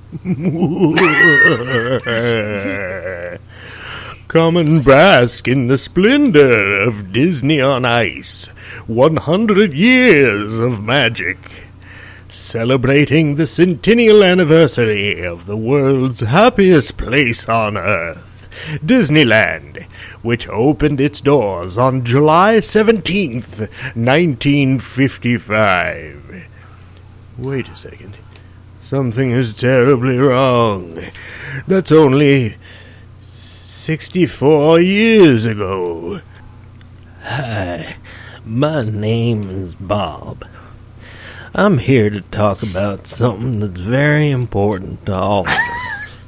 Come and bask in the splendor of Disney on Ice. one hundred years of magic. Celebrating the centennial anniversary of the world's happiest place on Earth, Disneyland, which opened its doors on July seventeenth, nineteen fifty-five. Wait a second. Something is terribly wrong. That's only sixty-four years ago. Hi, my name is Bob. I'm here to talk about something that's very important to all of us.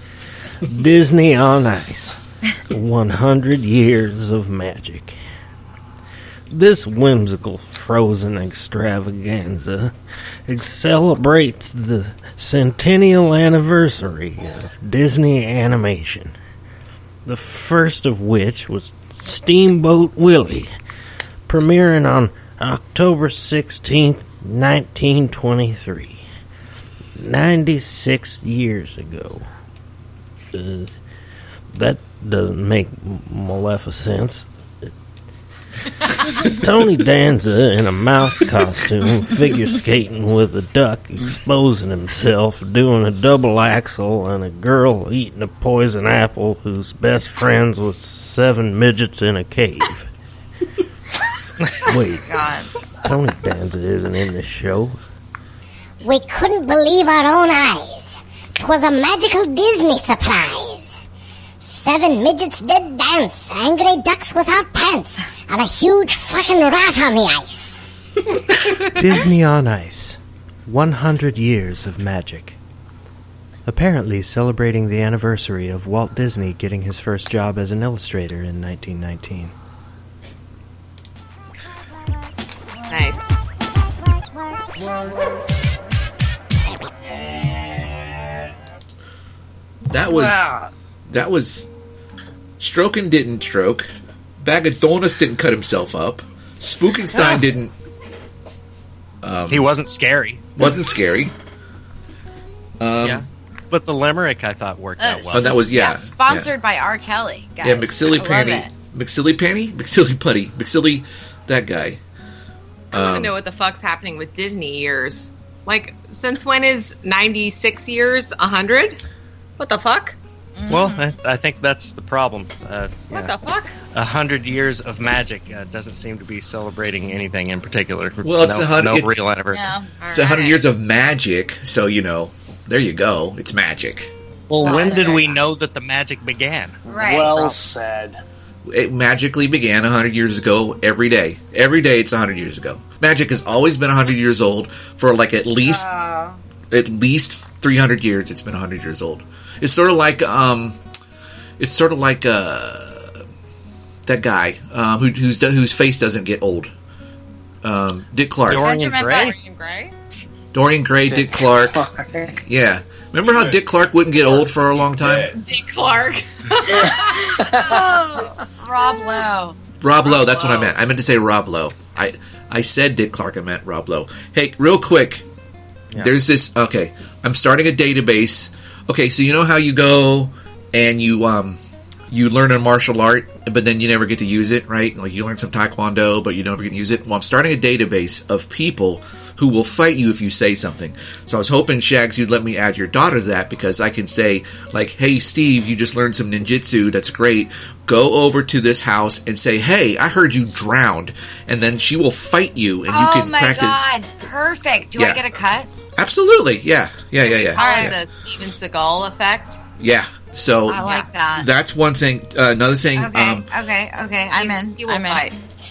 Disney on Ice. one hundred years of magic. This whimsical frozen extravaganza celebrates the centennial anniversary of Disney animation, the first of which was Steamboat Willie, premiering on October sixteenth, nineteen twenty-three, ninety-six years ago. Uh, that doesn't make Maleficent. Tony Danza in a mouse costume, figure skating with a duck, exposing himself, doing a double axel, and a girl eating a poison apple whose best friends was seven midgets in a cave. Wait, God. Tony Danza isn't in this show. We couldn't believe our own eyes. 'Twas a magical Disney surprise. Seven midgets did dance, angry ducks without pants, and a huge fucking rat on the ice. Disney on Ice. one hundred years of magic. Apparently celebrating the anniversary of Walt Disney getting his first job as an illustrator in nineteen nineteen. Nice. That was Wow. that was Strokin didn't stroke. Bag of Donuts didn't cut himself up. Spookenstein didn't um, He wasn't scary. wasn't scary. Um, Yeah. But the limerick, I thought, worked out well. Oh, that was yeah. Sponsored by R. Kelly. Guys. Yeah, McSilly I love Panty, it. McSilly Panty, McSilly Putty, McSilly, that guy. I want Um, to know what the fuck's happening with Disney years. Like, since when is ninety-six years one hundred? What the fuck? Well, I, I think that's the problem. Uh, What yeah. the fuck? A hundred years of magic uh, doesn't seem to be celebrating anything in particular. Well, it's no, a hundred- no it's- real anniversary. Yeah. It's a hundred years of magic, so you know, there you go. It's magic. Well, Oh, when did there we you go. know that the magic began? Right. Well said. It magically began a hundred years ago. Every day, every day, it's a hundred years ago. Magic has always been a hundred years old for like at least Oh. at least three hundred years. It's been a hundred years old. It's sort of like um, it's sort of like uh, that guy um, who who's, whose face doesn't get old. Um, Dick Clark, Dorian Benjamin Gray? Dorian Gray? Dorian Gray, Dick Clark. Yeah, remember how Dick Clark wouldn't get old for a long time? Dead. Dick Clark. Oh, Rob Lowe. Rob Lowe, that's what I Lowe. meant. I meant to say Rob Lowe. I I said Dick Clark, I meant Rob Lowe. Hey, real quick, Yeah. there's this. Okay, I'm starting a database. Okay, so you know how you go and you um you learn a martial art, but then you never get to use it, right? Like you learn some Taekwondo, but you never get to use it. Well, I'm starting a database of people who will fight you if you say something. So I was hoping, Shags, you'd let me add your daughter to that, because I can say, like, hey, Steve, you just learned some ninjutsu. That's great. Go over to this house and say, hey, I heard you drowned. And then she will fight you, and you Oh can my practice. God. Perfect. Do Yeah. I get a cut? Absolutely. Yeah. Yeah, yeah, yeah. I yeah. like the Steven Seagal effect. Yeah. So I like that. that's one thing. Uh, another thing, Okay. um, okay. Okay. I'm He- in. He will I'm in. fight.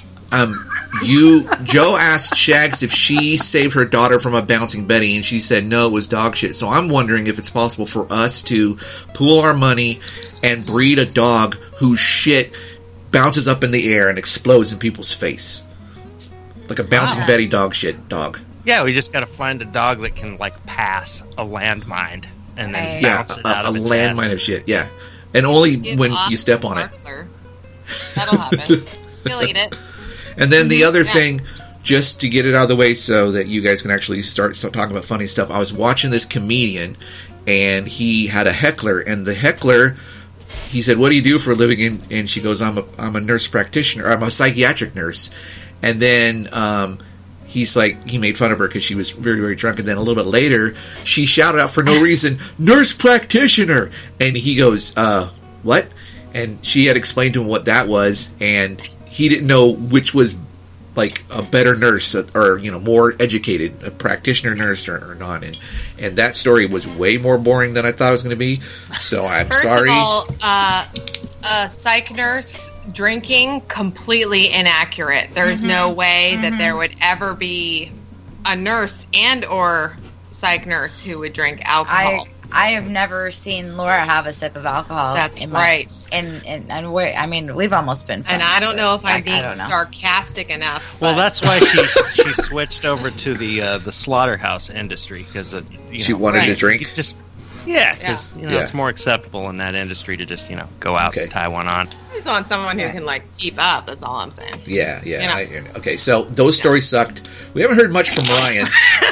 um, you, Joe asked Shags if she saved her daughter from a bouncing Betty, and she said no, it was dog shit. So I'm wondering if it's possible for us to pool our money and breed a dog whose shit bounces up in the air and explodes in people's face. Like a bouncing Wow. Betty dog shit dog. Yeah, we just got to find a dog that can like pass a landmine and then Right. Yeah, bounce it a, out a of its landmine ass. of shit, yeah. And only Give when off you step on it. Sparkler. That'll happen. He'll eat it. And then the other Yeah. thing, just to get it out of the way so that you guys can actually start, start talking about funny stuff, I was watching this comedian, and he had a heckler, and the heckler, he said, what do you do for a living? And, and she goes, I'm a, I'm a nurse practitioner, I'm a psychiatric nurse. And then um, he's like, he made fun of her because she was very, very drunk. And then a little bit later, she shouted out for no reason, nurse practitioner! And he goes, uh, what? And she had explained to him what that was, and he didn't know which was like a better nurse or, you know, more educated, a practitioner nurse or, or not. And, and that story was way more boring than I thought it was going to be. So I'm First sorry. of all, uh, a psych nurse drinking, completely inaccurate. There's no way that there would ever be a nurse and or psych nurse who would drink alcohol. I I have never seen Laura have a sip of alcohol. That's in my, right. And and and we I mean, we've almost been. And friends, I don't know if I'm like, I being don't know. sarcastic enough. Well, but- that's why she she switched over to the uh, the slaughterhouse industry because uh, you She know, wanted to right. drink. you just yeah, because you know Yeah. it's more acceptable in that industry to just you know go out Okay. and tie one on. I just want someone who can like keep up. That's all I'm saying. Yeah, yeah. You know. I hear you. Okay, so those stories sucked. We haven't heard much from Ryan.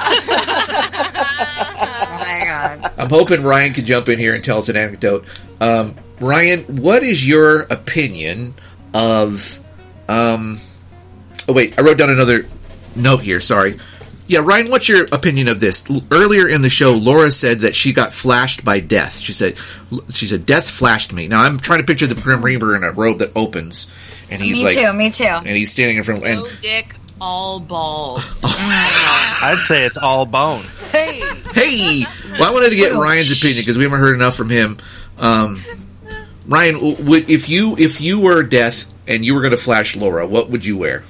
Oh my god. I'm hoping Ryan can jump in here and tell us an anecdote. Um, Ryan, what is your opinion of? Um, oh wait, I wrote down another note here. Sorry. Yeah, Ryan, what's your opinion of this? L- earlier in the show, Laura said that she got flashed by death. She said, "She said death flashed me." Now I'm trying to picture the Grim Reaper in a robe that opens, and he's Me like, too. Me too. and he's standing in front. And No dick, all balls. I'd say it's all bone. Hey, hey, well, I wanted to get Ryan's opinion because we haven't heard enough from him. Um, Ryan, w- would if you if you were death and you were going to flash Laura, what would you wear?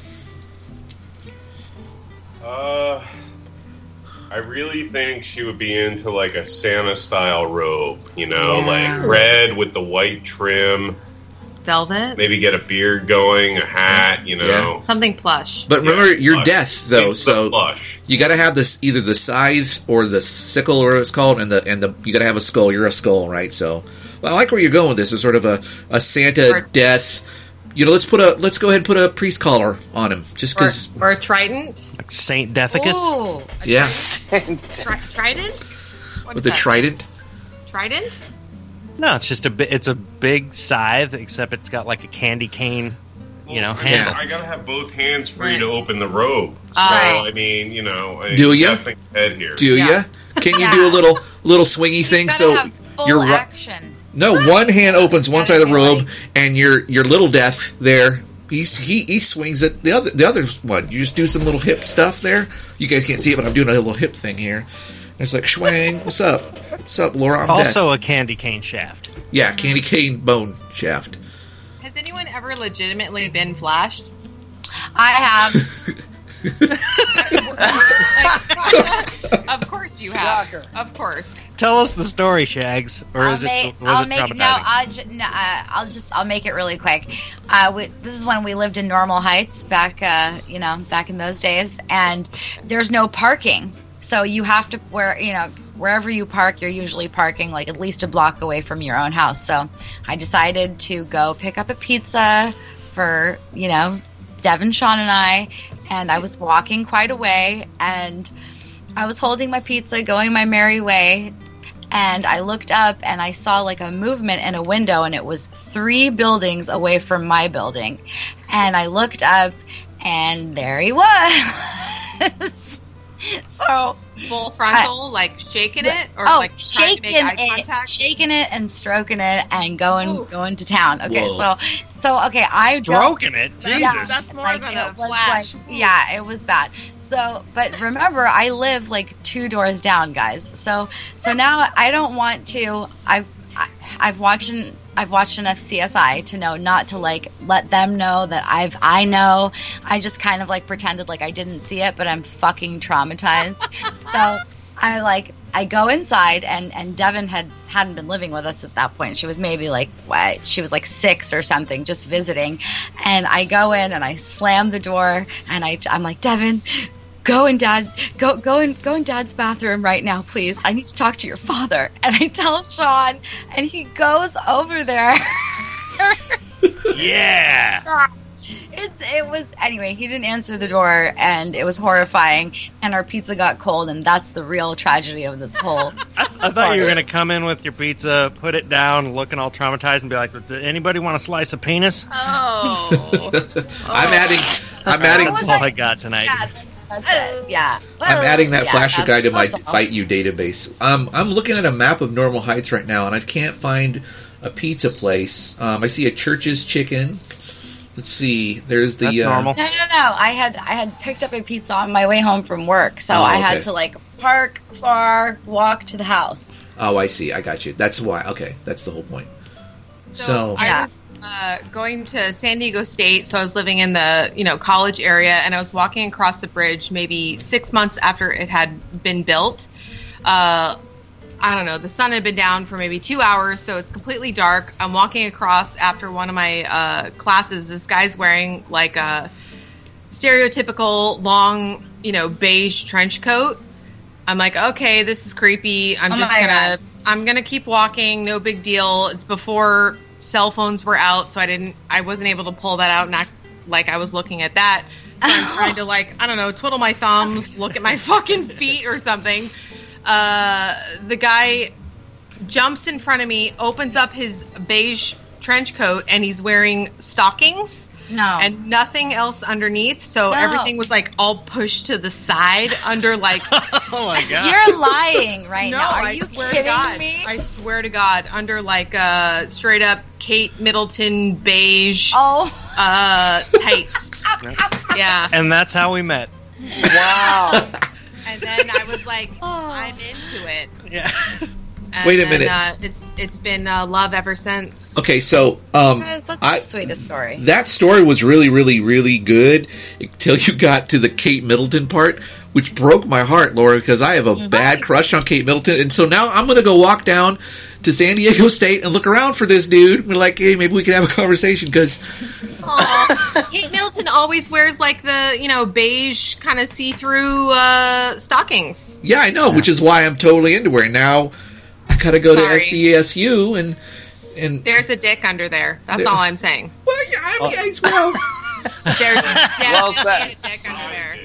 Uh, I really think she would be into like a Santa style robe, you know, Yeah. like red with the white trim. Velvet, Maybe get a beard going, a hat, you know. something plush. But remember, Yeah, you're plush. death though, It's the so plush. you got to have this either the scythe or the sickle, or what it's called, and the and the you got to have a skull. You're a skull, right? So, well, I like where you're going with this. It's sort of a a Santa Or- death. You know, let's put a let's go ahead and put a priest collar on him, just Or, because. or a trident. like Saint Deathicus. Ooh, a Yeah, tri- trident. What with is the that? trident. Trident. No, it's just a bi- it's a big scythe, except it's got like a candy cane, you know, I, handle. gotta, I gotta have both hands free Right. to open the robe. So, Aye. I mean, you know. I Do ya? gotta think ahead here. Do Yeah. ya? Can you do a little little swingy thing? Gotta So have full you're ru- action. no one hand opens one Gotta side of the be robe, like- and your your little death there. He's, he he swings it the other the other one. You just do some little hip stuff there. You guys can't see it, but I'm doing a little hip thing here. And it's like swang. What's up? What's up, Laura? I'm Also death. a candy cane shaft. Yeah, candy cane bone shaft. Has anyone ever legitimately been flashed? I have. Of course you have. Of course. Tell us the story, Shags, or I'll is make, it was I'll it make traumatizing? no. I'll, ju- no uh, I'll just. I'll make it really quick. Uh, we, this is when we lived in Normal Heights back. Uh, you know, back in those days, and there's no parking, so you have to where you know wherever you park, you're usually parking like at least a block away from your own house. So I decided to go pick up a pizza for you know Devin, Sean, and I, and I was walking quite a way, and I was holding my pizza, going my merry way. And I looked up and I saw like a movement in a window, and it was three buildings away from my building. And I looked up and there he was. So Full frontal, like shaking it, or oh, like trying to make shaking eye it, contact. shaking it and stroking it and going Ooh. going to town. Okay, Whoa. so so okay, I don't- Stroking it, Jesus. Yeah, That's more like, than it a was flash. like- yeah, it was bad. So, but remember, I live like two doors down, guys. So, so now I don't want to. I've I- I've watched an, I've watched enough C S I to know not to like let them know that I've I know. I just kind of like pretended like I didn't see it, but I'm fucking traumatized. So I like I go inside, and and Devin had hadn't been living with us at that point. She was maybe like what? She was like six or something, just visiting. And I go in and I slam the door, and I I'm like, Devin, go in dad go go in go in dad's bathroom right now, please. I need to talk to your father. And I tell Sean, and he goes over there. Yeah. It's it was anyway. He didn't answer the door, and it was horrifying. And our pizza got cold, and that's the real tragedy of this whole. I, I thought you were going to come in with your pizza, put it down, looking all traumatized, and be like, "Did anybody want a slice of penis?" Oh. I'm adding. I'm adding. was That's all like- I got tonight. Yeah, that's, that's it. Yeah. I'm adding that Yeah, flasher that's- guy to my that's all. Fight You database. Um, I'm looking at a map of Normal Heights right now, and I can't find a pizza place. Um, I see a Church's Chicken. Let's see. There's the That's uh, normal. No, no, no. I had I had picked up a pizza on my way home from work, so Oh, I okay. had to like park far, walk to the house. Oh, I see. I got you. That's why. Okay, that's the whole point. So, I Yeah. was uh, going to San Diego State, so I was living in the you know college area, and I was walking across the bridge maybe six months after it had been built. Uh, I don't know, the sun had been down for maybe two hours, so it's completely dark. I'm walking across after one of my uh, classes. This guy's wearing like a stereotypical long, you know, beige trench coat. I'm like, okay, this is creepy. I'm Oh just my gonna, God. I'm gonna keep walking. No big deal. It's before cell phones were out, so I didn't, I wasn't able to pull that out and act like I was looking at that. So I'm trying to like, I don't know, twiddle my thumbs, look at my fucking feet or something. Uh, the guy jumps in front of me, opens up his beige trench coat, and he's wearing stockings. No. And nothing else underneath, so No. everything was like all pushed to the side under like. Oh my god! You're lying right no, now. Are I you swear kidding to God. me? I swear to God, under like uh straight up Kate Middleton beige Oh. uh tights. Yeah. And that's how we met. Wow. And then I was like, Oh. I'm into it. Yeah. And Wait a then, minute. Uh, it's it's been uh, love ever since. Okay, so um, Guys, that's I, the sweetest story. that story was really, really, really good until you got to the Kate Middleton part, which broke my heart, Laura, because I have a bad crush on Kate Middleton, and so now I'm going to go walk down to San Diego State and look around for this dude. We're like, hey, maybe we can have a conversation because Aw. Kate Middleton always wears like the, you know, beige kind of see-through uh, stockings. yeah, I know, which is why I'm totally into her. Now I got to go Sorry. to S D S U and and There's a dick under there. That's There- all I'm saying. well, yeah, I mean, I- well, There's Well definitely said. a dick under there.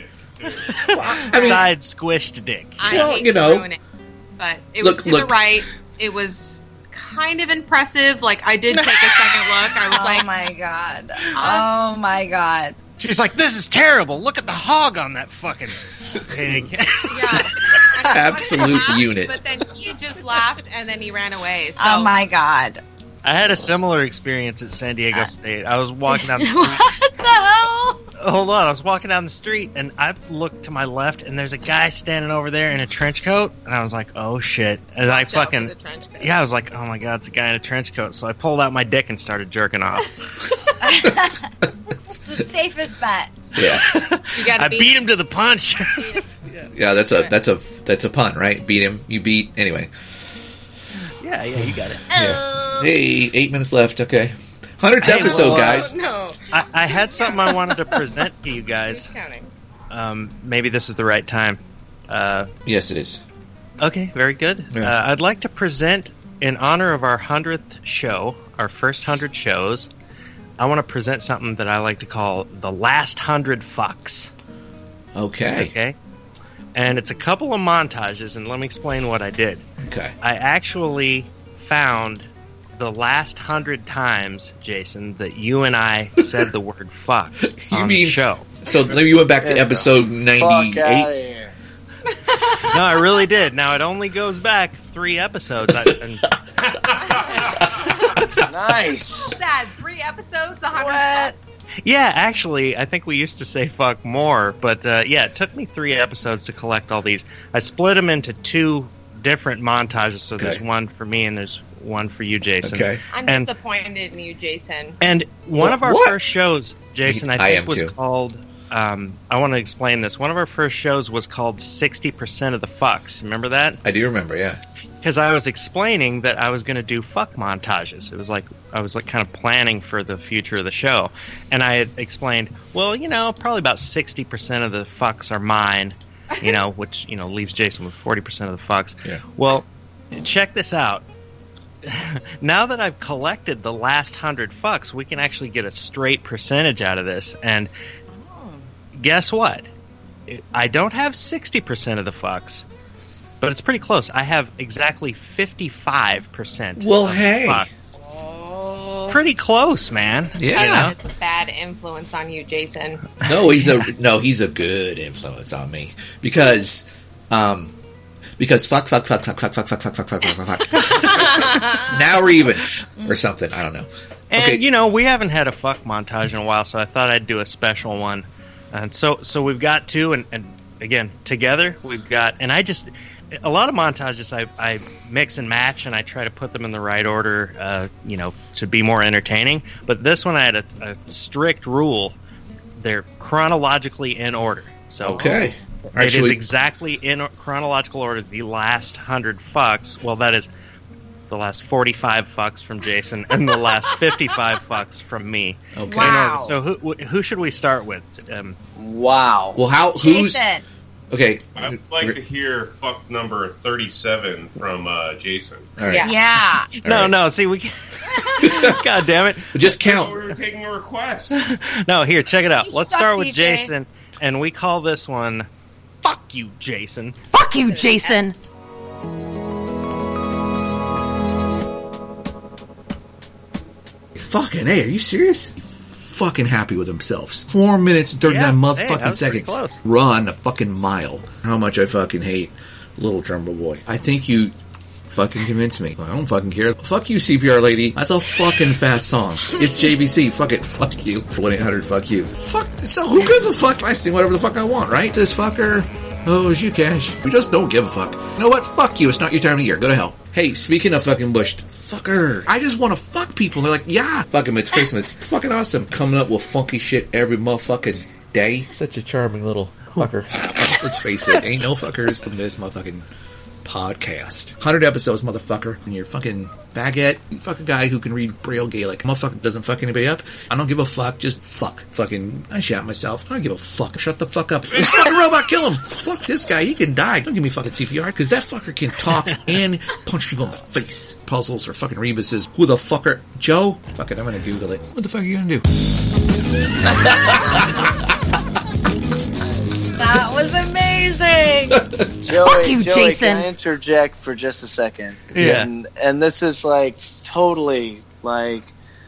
I mean, Side squished dick. I Well, hate you to know. ruin it, but it Look, was to look. the right. It was kind of impressive. Like I did take a second look. I was Oh like, my god. Oh my god. She's like, "This is terrible. Look at the hog on that fucking pig." yeah, Absolute laughed, unit. But then he just laughed and then he ran away. So Oh my god. I had a similar experience at San Diego State. I was walking down the street. What the hell? Hold on, I was walking down the street and I looked to my left and there's a guy standing over there in a trench coat and I was like, "Oh shit!" And I watch out for fucking the trench coat. yeah, I was like, "Oh my god, it's a guy in a trench coat." So I pulled out my dick and started jerking off. The safest bet. yeah, You gotta I beat, beat him to the punch. yeah. That's a that's a that's a pun, right? Beat him, you beat. Anyway, yeah, yeah, you got it. Oh, hey, eight minutes left. Okay, hundredth Hey, episode, well, uh, guys. no, I, I had something I wanted to present to you who's guys. counting? Um, maybe this is the right time. Uh, Yes, it is. Okay, very good. Yeah. Uh, I'd like to present, in honor of our hundredth show, our first hundred shows, I want to present something that I like to call the last hundred fucks. Okay. Okay? And it's a couple of montages, and let me explain what I did. Okay. I actually found the last hundred times, Jason, that you and I said the word fuck You on mean- the show. So maybe you went back to Yeah. episode Fuck ninety-eight. out of here. No, I really did. Now, it only goes back three episodes. I, and Nice. That three episodes, a hundred. What? Yeah, actually, I think we used to say fuck more, but uh, yeah, it took me three episodes to collect all these. I split them into two different montages, so there's Okay. one for me and there's one for you, Jason. Okay. I'm And- disappointed in you, Jason. And one What- of our what? first shows, Jason, I I think am was too. called. Um, I want to explain this. One of our first shows was called sixty percent of the fucks. Remember that? I do remember. Yeah. Because I was explaining that I was going to do fuck montages. It was like I was like kind of planning for the future of the show, and I had explained, well, you know, probably about sixty percent of the fucks are mine, you know, which you know leaves Jason with forty percent of the fucks. Yeah. Well, check this out. Now that I've collected the last hundred fucks, we can actually get a straight percentage out of this. And guess what? I don't have sixty percent of the fucks. But it's pretty close. I have exactly fifty-five percent. Well, of hey. fucks. Oh, Pretty close, man. Yeah. That's a bad influence on you, Jason. No, he's a no. He's a good influence on me because, um, because fuck, fuck, fuck, fuck, fuck, fuck, fuck, fuck, fuck, fuck, fuck, fuck. Now we're even, or something. I don't know. And Okay. you know, we haven't had a fuck montage in a while, so I thought I'd do a special one. And so, so we've got two, and, and again, together we've got, and I just. A lot of montages I, I mix and match, and I try to put them in the right order, uh, you know, to be more entertaining. But this one I had a, a strict rule; they're chronologically in order. So Okay. right, it is we... exactly in chronological order the last hundred fucks. Well, that is the last forty-five fucks from Jason and the last fifty-five fucks from me. Okay. Wow. So who who should we start with? Um, Wow. Well, how? Who's Jason. okay? I'd like to hear fuck number thirty-seven from uh, Jason. All right. Yeah. Yeah. All no, right. no. See, we. God damn it! Just So count. we were taking a request. No, here, check it out. You Let's suck, start with D J. Jason, and we call this one "Fuck You, Jason." Fuck you, Jason. Fucking hey, are you serious? Fucking happy with themselves. Four minutes and thirty-nine Yeah, motherfucking hey, that was pretty seconds. close. Run a fucking mile. How much I fucking hate Little Drummer Boy. I think you fucking convinced me. I don't fucking care. Fuck you, C P R lady. That's a fucking fast song. It's J B C. Fuck it. Fuck you. one eight hundred fuck you. Fuck. So who gives a fuck? I sing whatever the fuck I want, right? This fucker. Oh, it's you, Cash. We just don't give a fuck. You know what? Fuck you. It's not your time of year. Go to hell. Hey, speaking of fucking Bush, fucker. I just want to fuck people. They're like, yeah, fuck him. It's Christmas. Fucking awesome. Coming up with funky shit every motherfucking day. Such a charming little fucker. Let's face it. Ain't no fuckers than this motherfucking podcast. one hundred episodes, motherfucker. And you're fucking baguette. You fuck a guy who can read Braille Gaelic. Motherfucker doesn't fuck anybody up. I don't give a fuck. Just fuck. Fucking, I shot myself. I don't give a fuck. Shut the fuck up. This fucking robot, kill him. Fuck this guy. He can die. Don't give me fucking C P R, because that fucker can talk and punch people in the face. Puzzles or fucking rebuses. Who the fucker? Joe? Fuck it, I'm gonna Google it. What the fuck are you gonna do? That was amazing. Joey, Fuck you, Joey, Jason. can I interject for just a second? Yeah. And, and this is like totally like,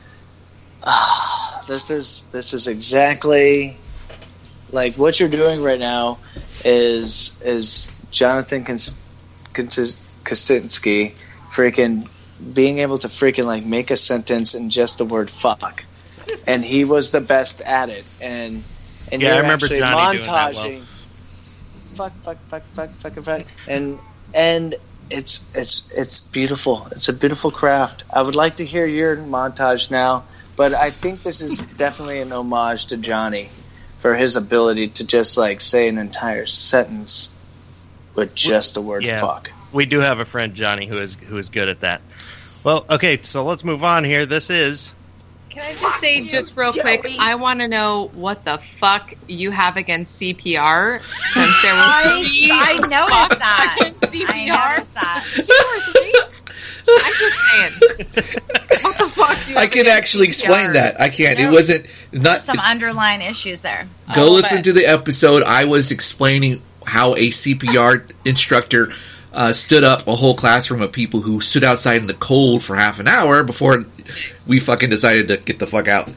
ah, this is this is exactly like what you're doing right now is is Jonathan Kons- Kons- Kosinski freaking being able to freaking like make a sentence in just the word fuck, and he was the best at it. And and Yeah, I you're remember actually Johnny doing that well. montaging. Fuck, fuck, fuck, fuck, fuck, fuck, and and it's it's it's beautiful. It's a beautiful craft. I would like to hear your montage now, but I think this is definitely an homage to Johnny for his ability to just like say an entire sentence with just the word Yeah. fuck. We do have a friend, Johnny, who is who is good at that. Well, okay, so let's move on here. This is Can I just say, just real quick, I want to know what the fuck you have against C P R, since there were I, three I noticed that. against C P R. I noticed that. Two or three? I'm just saying. What the fuck do you I have can against actually C P R? explain that. I can't. It There- wasn't not. Some underlying issues there. Go Oh, listen but- to the episode. I was explaining how a C P R instructor uh, stood up a whole classroom of people who stood outside in the cold for half an hour before we fucking decided to get the fuck out.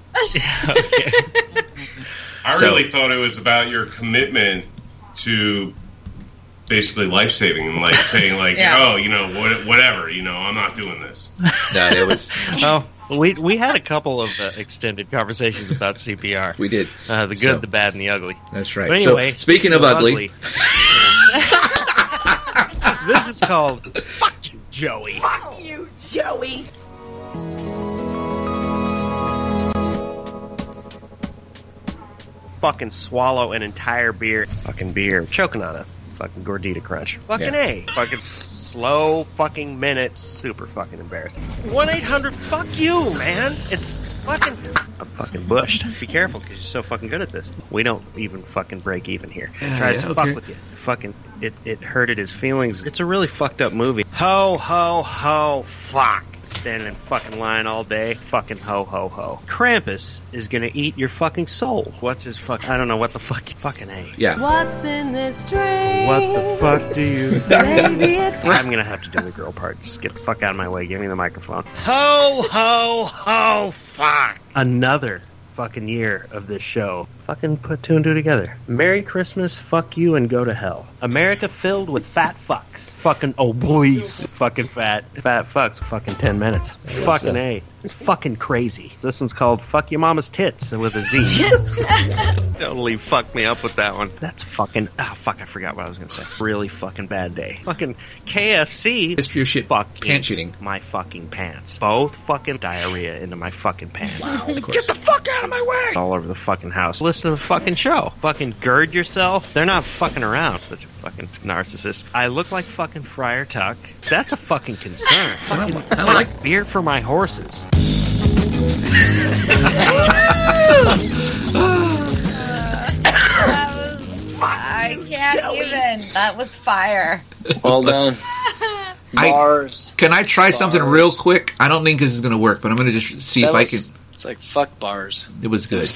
I So- really thought it was about your commitment to basically life saving, like saying, like, Yeah. oh, you know, what, whatever, you know, I'm not doing this. No, it was. oh, we we had a couple of uh, extended conversations about C P R. We did. Uh, the good, So- the bad, and the ugly. That's right. But anyway, so speaking of ugly, this is called "Fuck You, Joey." Fuck you, Joey. Fucking swallow an entire beer. Fucking beer. Choking on a fucking gordita crunch. Fucking Yeah. A. Fucking slow fucking minutes. Super fucking embarrassing. one eight hundred fuck you, man. It's fucking... I'm fucking bushed. Be careful, because you're so fucking good at this. We don't even fucking break even here. He Yeah, tries yeah, to okay. fuck with you. Fucking... It, it hurted his feelings. It's a really fucked up movie. Ho, ho, ho, fuck. Standing in fucking line all day. Fucking ho, ho, ho. Krampus is gonna eat your fucking soul. What's his fuck? I don't know what the fuck. Fucking A. yeah. What's in this drink? What the fuck do you... Maybe it's I'm gonna have to do the girl part. Just get the fuck out of my way. Give me the microphone. Ho, ho, ho, fuck. Another fucking year of this show. Fucking put two and two together. Merry Christmas, fuck you, and go to hell. America filled with fat fucks. Fucking obese. Fucking fat. Fat fucks. Fucking ten minutes. Fucking A. It's fucking crazy. This one's called Fuck Your Mama's Tits with a Z. Totally fucked me up with that one. That's fucking... Oh, fuck, I forgot what I was gonna say. Really fucking bad day. Fucking K F C. History of shit. Fucking Pants shitting. my fucking pants. Both fucking diarrhea into my fucking pants. Wow, of course. Get the fuck out of my way! All over the fucking house. Listen listen to the fucking show. Fucking gird yourself. They're not fucking around. Such a fucking narcissist. I look like fucking Friar Tuck. That's a fucking concern. Fucking I I like- like beer for my horses. I can't even. That was fire. Well done. I- Bars. Can I try something Bars. real quick? I don't think this is going to work, but I'm going to just see That if was- I can. It's like fuck bars. It was good.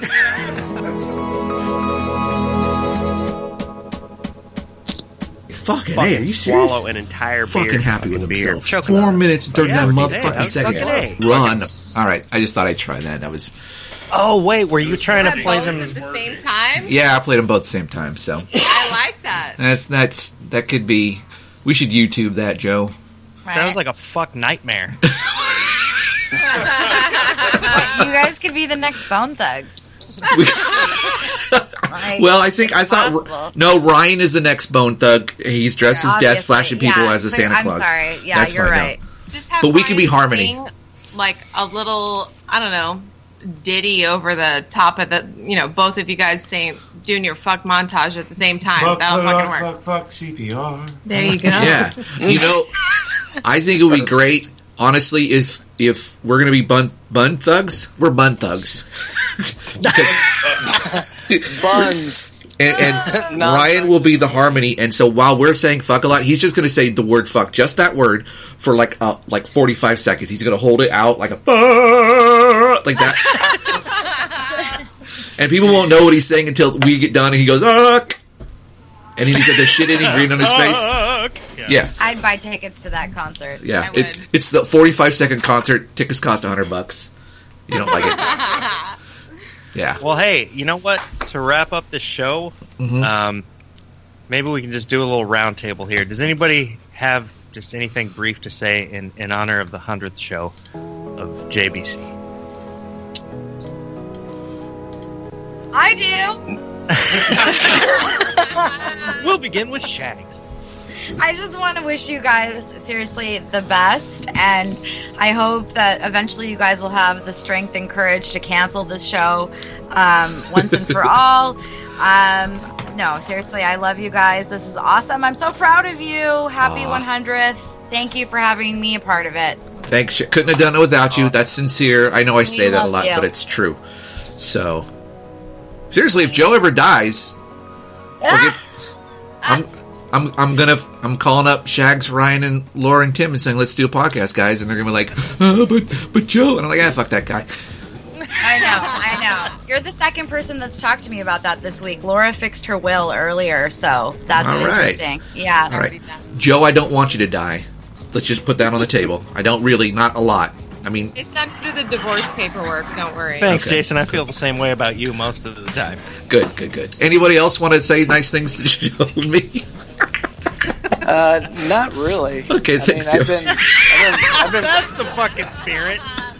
Fucking hey, are you serious? Swallow an entire Fucking beer. happy with fucking beer. himself. Choking Four on it. minutes and Oh, yeah, thirty-nine hey, motherfucking that was seconds. fucking A. Run. All right, I just thought I'd try that. That was. Oh wait, were you trying to play Both them? at the same time. Yeah, I played them both at the same time. So I like that. that's that's that could be. We should YouTube that, Joe. Right? That was like a fuck nightmare. You guys could be the next Bone Thugs. Like, Well, I think I it's thought possible. no. Ryan is the next Bone Thug. He's dressed as death, Obviously, flashing people yeah, as a but Santa I'm Claus. sorry. Yeah, That's you're fine, no. right. Just have But we can be Ryan Harmony. sing, like a little, I don't know, ditty over the top of the, you know, both of you guys saying, doing your fuck montage at the same time. Fuck, That'll fuck, fucking work. fuck, fuck, C P R. There you go. Yeah, you know, I think it would be great. Honestly, if if we're gonna be bun bun thugs, we're bun thugs. Because- Buns. and, and No, Ryan will be the harmony, and so while we're saying fuck a lot, he's just going to say the word fuck, just that word, for like uh, like forty-five seconds. He's going to hold it out like a fuck, like that, and people won't know what he's saying until we get done, and he goes fuck, and he's got the shit any green on his face. Yeah. Yeah, I'd buy tickets to that concert. yeah. I It's would. it's the forty-five second concert. Tickets cost a hundred bucks. You don't like it? Yeah. Well, hey, you know what? To wrap up the show, Mhm. um, maybe we can just do a little round table here. Does anybody have just anything brief to say in, in honor of the hundredth show of J B C? I do. We'll begin with Shags. I just want to wish you guys seriously the best, and I hope that eventually you guys will have the strength and courage to cancel this show um, once and for all. Um, no, seriously, I love you guys. This is awesome. I'm so proud of you. Happy Aw. one hundredth. Thank you for having me a part of it. Thanks. Couldn't have done it without you. That's sincere. I know I say that a love lot, you. but it's true. So, seriously, if Joe ever dies, we'll get- I'm, I'm, I'm gonna, I'm calling up Shags, Ryan, and Laura and Tim and saying, "Let's do a podcast, guys." And they're gonna be like, oh, "But, but Joe," and I'm like, "Ah, fuck that guy." I know, I know. You're the second person that's talked to me about that this week. Laura fixed her will earlier, so that's All right. interesting. Yeah. All right, Joe, I don't want you to die. Let's just put that on the table. I don't really, not a lot. I mean, It's under the divorce paperwork. Don't worry. Thanks, Okay. Jason. I feel the same way about you most of the time. good, good, good. Anybody else want to say nice things to Joe and me? Uh, not really. Okay, I thanks, mean, I've Joe. been, I've been, I've been, That's the fucking spirit.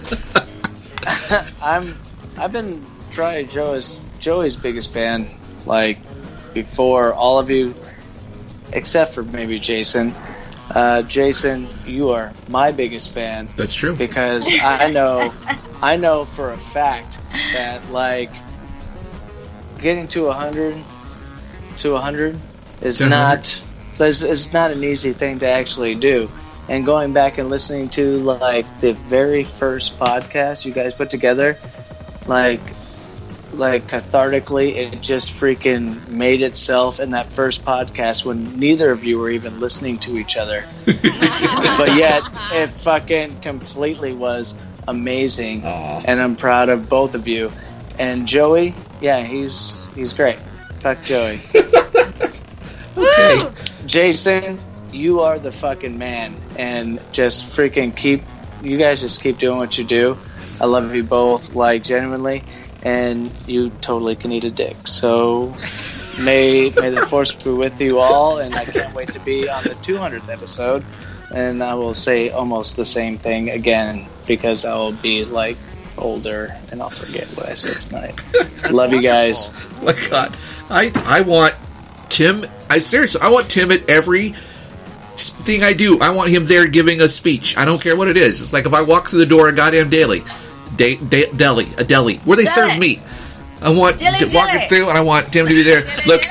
I'm, I've been probably Joey's, Joey's biggest fan, like, before all of you, except for maybe Jason. Uh, Jason, you are my biggest fan. That's true. Because I know, I know for a fact that like getting to a hundred, to a hundred is To one hundred. not, is, is not an easy thing to actually do. And going back and listening to like the very first podcast you guys put together, like, like cathartically, it just freaking made itself in that first podcast when neither of you were even listening to each other. But yet, it fucking completely was amazing, Aw. and I'm proud of both of you. And Joey, yeah, he's he's great. Fuck Joey. Okay. Jason, you are the fucking man, and just freaking keep. You guys just keep doing what you do. I love you both, like genuinely, and you totally can eat a dick. So may may the force be with you all, and I can't wait to be on the two hundredth episode. And I will say almost the same thing again because I will be like older and I'll forget what I said tonight. Love you guys. Oh my God, I I want Tim. I seriously, I want Tim at every thing I do. I want him there giving a speech. I don't care what it is. It's like if I walk through the door, a goddamn deli, da- da- deli, a deli where they serve meat. I want Dilly to walk dilly. it through, and I want Tim to be there. Look,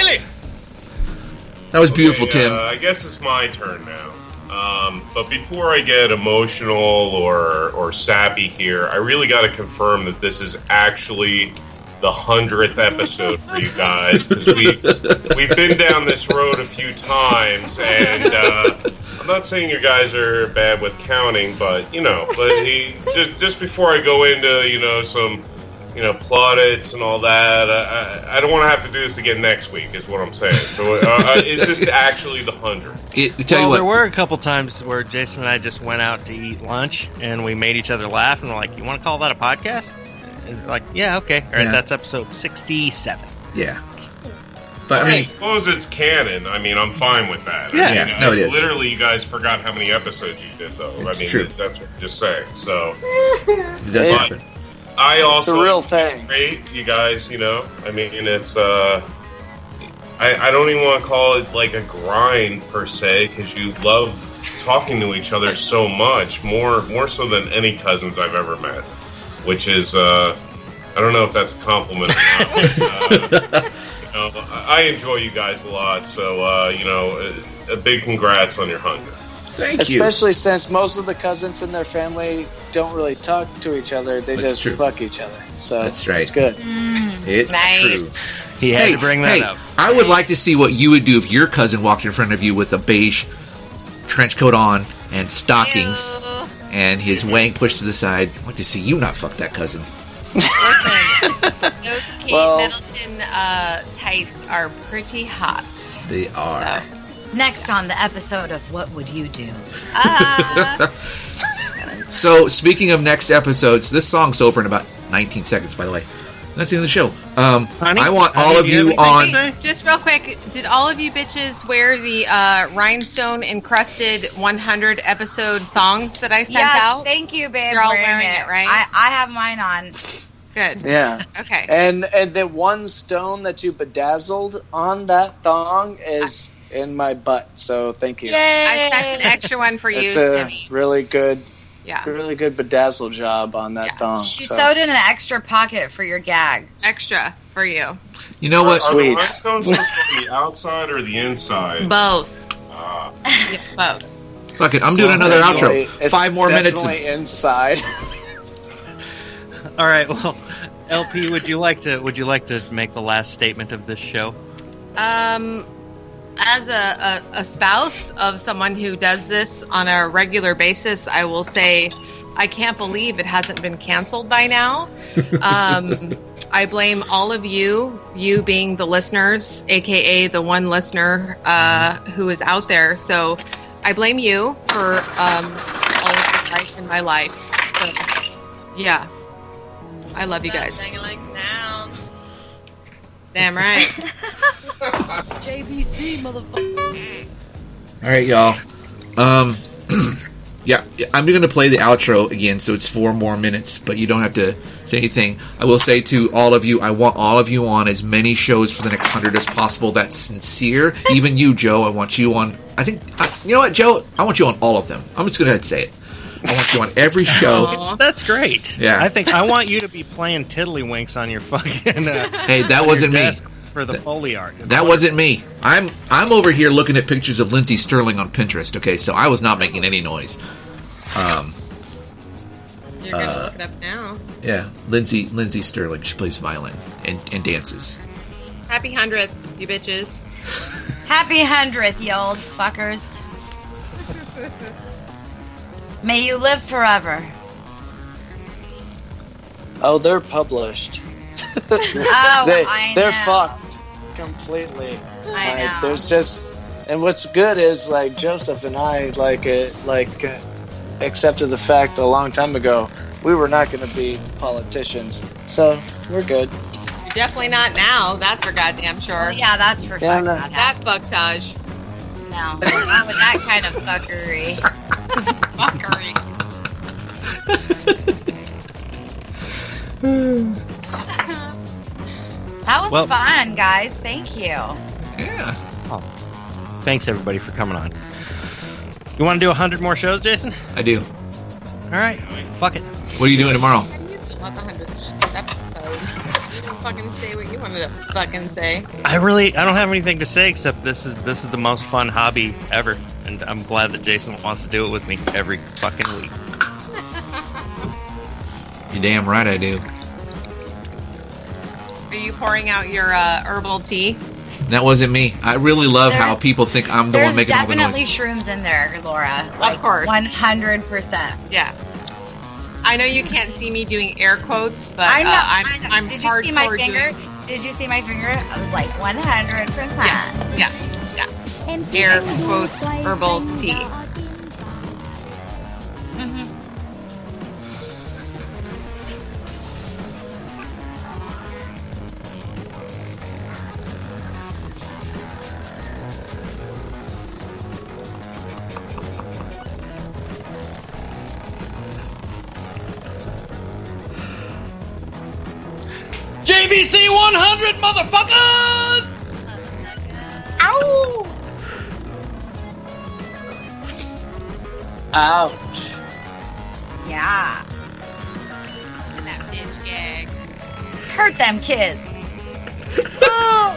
that was beautiful, Okay, Tim. Uh, I guess it's my turn now. Um, but before I get emotional or or sappy here, I really got to confirm that this is actually the hundredth episode for you guys, because we we've been down this road a few times, and uh, I'm not saying you guys are bad with counting, but you know, but he, just just before I go into you know some. You know, plaudits and all that. I, I, I don't want to have to do this again next week, is what I'm saying. So, uh, is this actually the hundredth? It, tell Well, you there what, were a couple times where Jason and I just went out to eat lunch, and we made each other laugh, and we're like, "You want to call that a podcast?" And we're like, "Yeah, okay." All right, Yeah. that's episode sixty-seven. yeah. But I I mean, mean, as long as it's canon, I mean, I'm fine with that. Yeah. I mean, Yeah, no, it I- is. Literally, you guys forgot how many episodes you did, though. It's I mean, true. that's what I'm just saying. So, it does It- happen. I also It's a real it's thing. great, you guys. You know, I mean, it's uh, I, I don't even want to call it like a grind per se, because you love talking to each other so much, more more so than any cousins I've ever met. Which is, uh, I don't know if that's a compliment or not. But, uh, you know, I I enjoy you guys a lot. So, uh, you know, a, a big congrats on your hundred. Thank you. Especially since most of the cousins in their family don't really talk to each other. They That's just true. fuck each other. So That's right. it's good. It's Nice. true. He had Hey, to bring that hey, up. I would like to see what you would do if your cousin walked in front of you with a beige trench coat on and stockings Ew. and his wang pushed to the side. I'd like to see you not fuck that cousin. Listen, those Kate Well- Middleton uh, tights are pretty hot. They are. So, Next on the episode of What Would You Do? uh, So, speaking of next episodes, this song's over in about nineteen seconds, by the way. That's the end of the show. Um, Honey? I want Honey, all of do you you have on. anything to say? just real quick, did all of you bitches wear the uh, rhinestone encrusted one hundred episode thongs that I sent Yes, out? thank you, babe. You're all wearing wearing it, right? I, I have mine on. Good. Yeah. Okay. And and the one stone that you bedazzled on that thong is in my butt. So thank you. Yay! I sent an extra one for you, It's a Timmy. really good, Yeah. really good bedazzle job on that Yeah. thong. She so. sewed in an extra pocket for your gag. Extra for you. You know what? Are the Sweet. rhinestones supposed to be the outside or the inside? Both. Uh, Yeah, both. Fuck it. I'm doing another Definitely- outro. it's Five more minutes. Of, definitely inside. All right, well, L P, would you like to would you like to make the last statement of this show? Um, as a, a, a spouse of someone who does this on a regular basis, I will say I can't believe it hasn't been canceled by now. Um, I blame all of you, you being the listeners, aka the one listener uh, who is out there. So I blame you for um, all of the life in my life. So, yeah, I love you guys. Damn right. J B C, motherfucker. all right, y'all. Um, yeah, I'm going to play the outro again, so it's four more minutes, but you don't have to say anything. I will say to all of you, I want all of you on as many shows for the next hundred as possible. That's sincere. Even you, Joe, I want you on. I think, I, you know what, Joe? I want you on all of them. I'm just going to go ahead and say it. I want you on every show. Aw. That's great. Yeah. I think I want you to be playing tiddlywinks on your fucking. Uh, Hey, that on wasn't your me. desk for the Foley art. It's That wasn't me. I'm I'm over here looking at pictures of Lindsey Sterling on Pinterest. Okay, so I was not making any noise. Um, You're gonna Uh, look it up now. yeah, Lindsey Lindsey Sterling. She plays violin and, and dances. Happy hundredth, you bitches. Happy hundredth, you old fuckers. May you live forever. Oh, they're published. Oh, they, I they're know. fucked completely. I Like, know. there's just, and what's good is like Joseph and I like it, like uh, accepted the fact a long time ago we were not going to be politicians, so we're good. You're definitely not now. That's for goddamn sure. Well, yeah, that's for Yeah, fuck no. not That fucktage. No, not with that kind of fuckery. Fuckery. That was Well- fun, guys. Thank you. Yeah. Thanks everybody for coming on. You want to do a hundred more shows, Jason? I do. All right, fuck it. What are you doing tomorrow? Not the hundredth episode. You didn't fucking say what you wanted to fucking say. I really, I don't have anything to say except this is this is the most fun hobby ever, and I'm glad that Jason wants to do it with me every fucking week. You're damn right I do. Are you pouring out your uh, herbal tea? That wasn't me. I really love how There's- people think I'm the one There's making all the definitely noise. shrooms in there, Laura. Like, Of course. one hundred percent. Yeah. I know you can't see me doing air quotes, but I know. uh, I'm, I know. I'm Did you see my hardcore finger? doing- Did you see my finger? I was like one hundred percent. Yeah, yeah, yeah. Air quotes herbal tea. Mm-hmm. J B C one hundred, motherfuckers! Ow! Ouch. Yeah. And that bitch gag. Hurt them kids. Oh!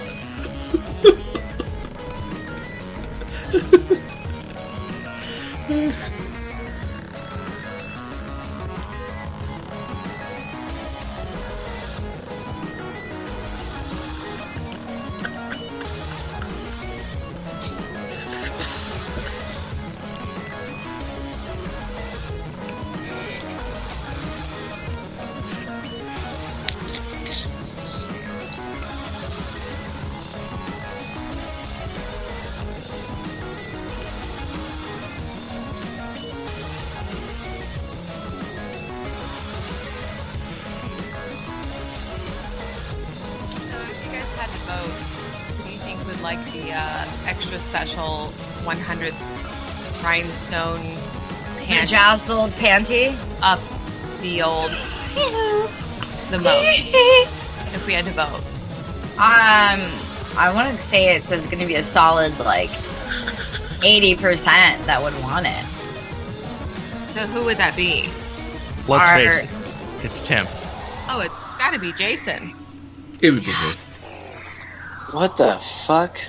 So if you guys had to vote, who do you think would like the uh, extra special one hundredth rhinestone panty Bedazzled panty. up the old the most? If we had to vote. Um, I want to say it's going to be a solid like eighty percent that would want it. So who would that be? Let's Our- face it, it's Tim. Oh, it's got to be Jason. It would be me. What the fuck?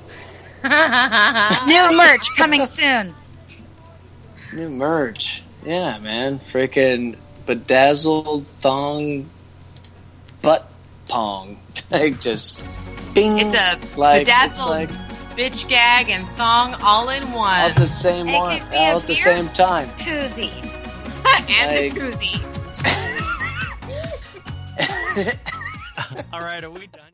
New merch coming soon. New merch. Yeah, man. Freaking bedazzled thong butt pong. Like just bing. It's a like, bedazzled it's like bitch gag and thong all in all one. at the same It one, could be a all at the beer. same time. Koozie. and like- the koozie. All right, are we done?